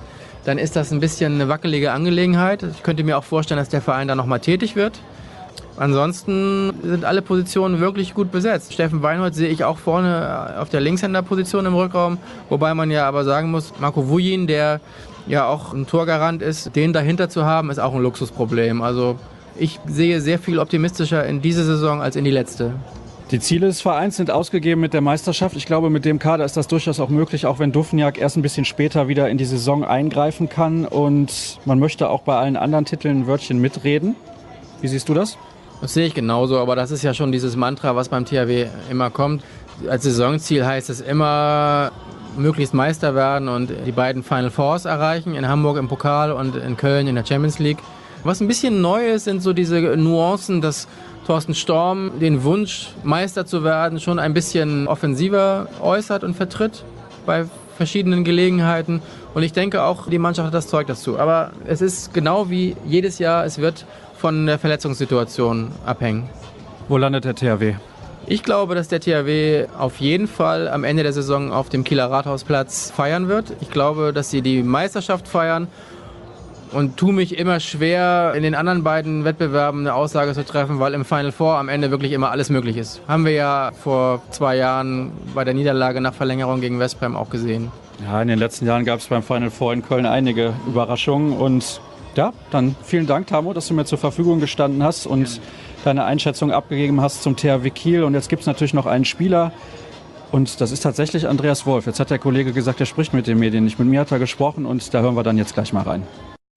dann ist das ein bisschen eine wackelige Angelegenheit. Ich könnte mir auch vorstellen, dass der Verein da nochmal tätig wird. Ansonsten sind alle Positionen wirklich gut besetzt. Steffen Weinhold sehe ich auch vorne auf der Linkshänderposition im Rückraum, wobei man ja aber sagen muss, Marco Vujin, der ja auch ein Torgarant ist, den dahinter zu haben, ist auch ein Luxusproblem. Also ich sehe sehr viel optimistischer in diese Saison als in die letzte. Die Ziele des Vereins sind ausgegeben mit der Meisterschaft. Ich glaube, mit dem Kader ist das durchaus auch möglich, auch wenn Dufniak erst ein bisschen später wieder in die Saison eingreifen kann. Und man möchte auch bei allen anderen Titeln ein Wörtchen mitreden. Wie siehst du das? Das sehe ich genauso, aber das ist ja schon dieses Mantra, was beim T H W immer kommt. Als Saisonziel heißt es immer, möglichst Meister werden und die beiden Final Fours erreichen, in Hamburg im Pokal und in Köln in der Champions League. Was ein bisschen neu ist, sind so diese Nuancen, dass Thorsten Storm den Wunsch, Meister zu werden, schon ein bisschen offensiver äußert und vertritt bei verschiedenen Gelegenheiten. Und ich denke auch, die Mannschaft hat das Zeug dazu. Aber es ist genau wie jedes Jahr, es wird von der Verletzungssituation abhängen. Wo landet der T H W? Ich glaube, dass der T H W auf jeden Fall am Ende der Saison auf dem Kieler Rathausplatz feiern wird. Ich glaube, dass sie die Meisterschaft feiern und tue mich immer schwer, in den anderen beiden Wettbewerben eine Aussage zu treffen, weil im Final Four am Ende wirklich immer alles möglich ist. Haben wir ja vor zwei Jahren bei der Niederlage nach Verlängerung gegen Westbrem auch gesehen. Ja, in den letzten Jahren gab es beim Final Four in Köln einige Überraschungen und ja, dann vielen Dank, Tamo, dass du mir zur Verfügung gestanden hast und deine Einschätzung abgegeben hast zum T H W Kiel. Und jetzt gibt es natürlich noch einen Spieler und das ist tatsächlich Andreas Wolf. Jetzt hat der Kollege gesagt, er spricht mit den Medien nicht. Mit mir hat er gesprochen und da hören wir dann jetzt gleich mal rein.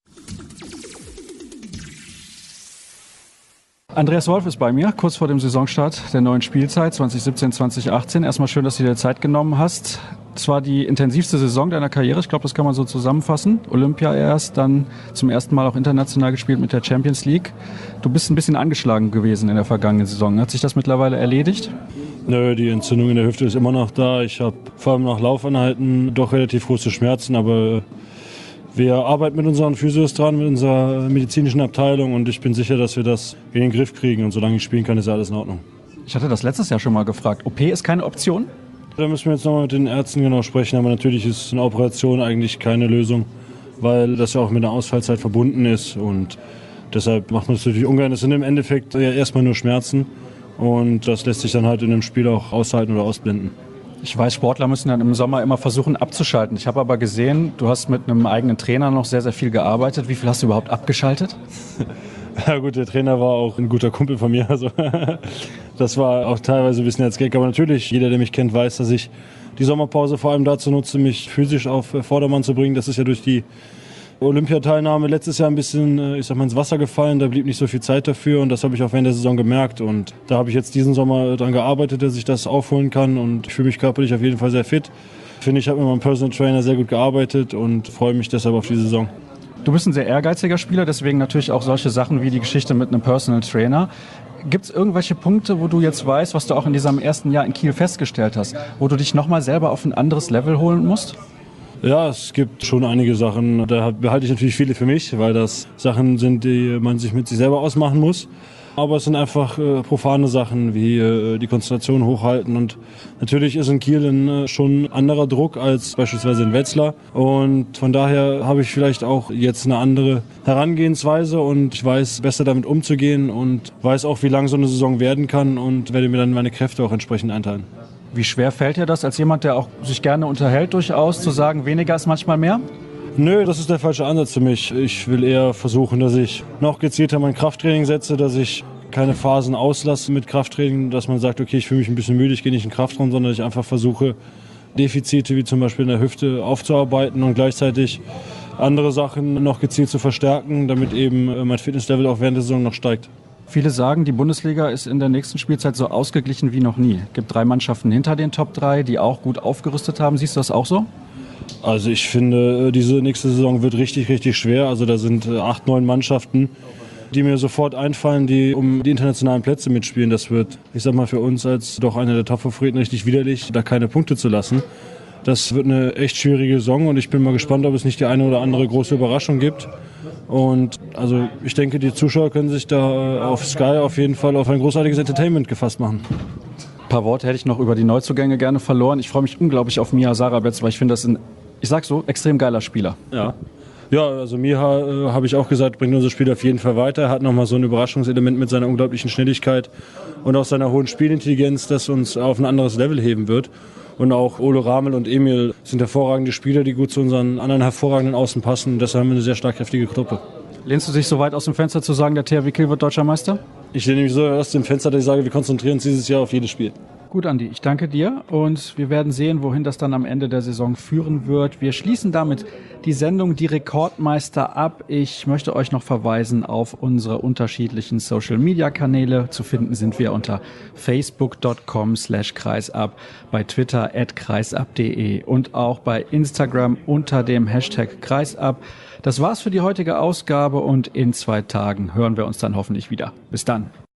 Andreas Wolf ist bei mir, kurz vor dem Saisonstart der neuen Spielzeit zwanzig siebzehn zwanzig achtzehn. Erstmal schön, dass du dir Zeit genommen hast. Es war die intensivste Saison deiner Karriere, ich glaube, das kann man so zusammenfassen. Olympia erst, dann zum ersten Mal auch international gespielt mit der Champions League. Du bist ein bisschen angeschlagen gewesen in der vergangenen Saison. Hat sich das mittlerweile erledigt? Nö, die Entzündung in der Hüfte ist immer noch da. Ich habe vor allem nach Laufeinheiten doch relativ große Schmerzen, aber wir arbeiten mit unseren Physios dran, mit unserer medizinischen Abteilung und ich bin sicher, dass wir das in den Griff kriegen und solange ich spielen kann, ist ja alles in Ordnung. Ich hatte das letztes Jahr schon mal gefragt. O P ist keine Option? Da müssen wir jetzt nochmal mit den Ärzten genau sprechen, aber natürlich ist eine Operation eigentlich keine Lösung, weil das ja auch mit einer Ausfallzeit verbunden ist und deshalb macht man es natürlich ungern. Es sind im Endeffekt ja erstmal nur Schmerzen und das lässt sich dann halt in einem Spiel auch aushalten oder ausblenden. Ich weiß, Sportler müssen dann im Sommer immer versuchen abzuschalten. Ich habe aber gesehen, du hast mit einem eigenen Trainer noch sehr, sehr viel gearbeitet. Wie viel hast du überhaupt abgeschaltet? Ja gut, der Trainer war auch ein guter Kumpel von mir. Also das war auch teilweise ein bisschen als Gag. Aber natürlich, jeder, der mich kennt, weiß, dass ich die Sommerpause vor allem dazu nutze, mich physisch auf Vordermann zu bringen. Das ist ja durch die Olympiateilnahme letztes Jahr ein bisschen, ich sag mal, ins Wasser gefallen. Da blieb nicht so viel Zeit dafür und das habe ich auch während der Saison gemerkt. Und da habe ich jetzt diesen Sommer daran gearbeitet, dass ich das aufholen kann und ich fühle mich körperlich auf jeden Fall sehr fit. Ich finde, ich habe mit meinem Personal Trainer sehr gut gearbeitet und freue mich deshalb auf die Saison. Du bist ein sehr ehrgeiziger Spieler, deswegen natürlich auch solche Sachen wie die Geschichte mit einem Personal Trainer. Gibt es irgendwelche Punkte, wo du jetzt weißt, was du auch in diesem ersten Jahr in Kiel festgestellt hast, wo du dich nochmal selber auf ein anderes Level holen musst? Ja, es gibt schon einige Sachen, da behalte ich natürlich viele für mich, weil das Sachen sind, die man sich mit sich selber ausmachen muss. Aber es sind einfach äh, profane Sachen, wie äh, die Konzentration hochhalten. Und natürlich ist in Kiel ein, äh, schon anderer Druck als beispielsweise in Wetzlar. Und von daher habe ich vielleicht auch jetzt eine andere Herangehensweise und ich weiß besser damit umzugehen und weiß auch, wie lang so eine Saison werden kann und werde mir dann meine Kräfte auch entsprechend einteilen. Wie schwer fällt dir das als jemand, der auch sich gerne unterhält, durchaus zu sagen, weniger ist manchmal mehr? Nö, das ist der falsche Ansatz für mich. Ich will eher versuchen, dass ich noch gezielter mein Krafttraining setze, dass ich keine Phasen auslasse mit Krafttraining, dass man sagt, okay, ich fühle mich ein bisschen müde, ich gehe nicht in den Kraftraum, sondern ich einfach versuche, Defizite wie zum Beispiel in der Hüfte aufzuarbeiten und gleichzeitig andere Sachen noch gezielt zu verstärken, damit eben mein Fitnesslevel auch während der Saison noch steigt. Viele sagen, die Bundesliga ist in der nächsten Spielzeit so ausgeglichen wie noch nie. Es gibt drei Mannschaften hinter den Top drei, die auch gut aufgerüstet haben. Siehst du das auch so? Also ich finde, diese nächste Saison wird richtig, richtig schwer. Also da sind acht, neun Mannschaften, die mir sofort einfallen, die um die internationalen Plätze mitspielen. Das wird, ich sag mal, für uns als doch einer der Top-Favoriten richtig widerlich, da keine Punkte zu lassen. Das wird eine echt schwierige Saison und ich bin mal gespannt, ob es nicht die eine oder andere große Überraschung gibt. Und also ich denke, die Zuschauer können sich da auf Sky auf jeden Fall auf ein großartiges Entertainment gefasst machen. Ein paar Worte hätte ich noch über die Neuzugänge gerne verloren. Ich freue mich unglaublich auf Mia Sarabetz, weil ich finde, das ist ein, ich sag so, extrem geiler Spieler. Ja, Ja, also Miha äh, habe ich auch gesagt, bringt unser Spiel auf jeden Fall weiter. Er hat nochmal so ein Überraschungselement mit seiner unglaublichen Schnelligkeit und auch seiner hohen Spielintelligenz, das uns auf ein anderes Level heben wird. Und auch Ole Ramel und Emil sind hervorragende Spieler, die gut zu unseren anderen hervorragenden Außen passen. Und deshalb haben wir eine sehr schlagkräftige Truppe. Lehnst du dich so weit aus dem Fenster zu sagen, der T H W Kiel wird Deutscher Meister? Ich lehne mich so aus dem Fenster, dass ich sage, wir konzentrieren uns dieses Jahr auf jedes Spiel. Gut, Andi, ich danke dir und wir werden sehen, wohin das dann am Ende der Saison führen wird. Wir schließen damit die Sendung Die Rekordmeister ab. Ich möchte euch noch verweisen auf unsere unterschiedlichen Social-Media-Kanäle. Zu finden sind wir unter facebook punkt com slash kreisab, bei Twitter at kreisab punkt de und auch bei Instagram unter dem Hashtag kreisab. Das war's für die heutige Ausgabe und in zwei Tagen hören wir uns dann hoffentlich wieder. Bis dann.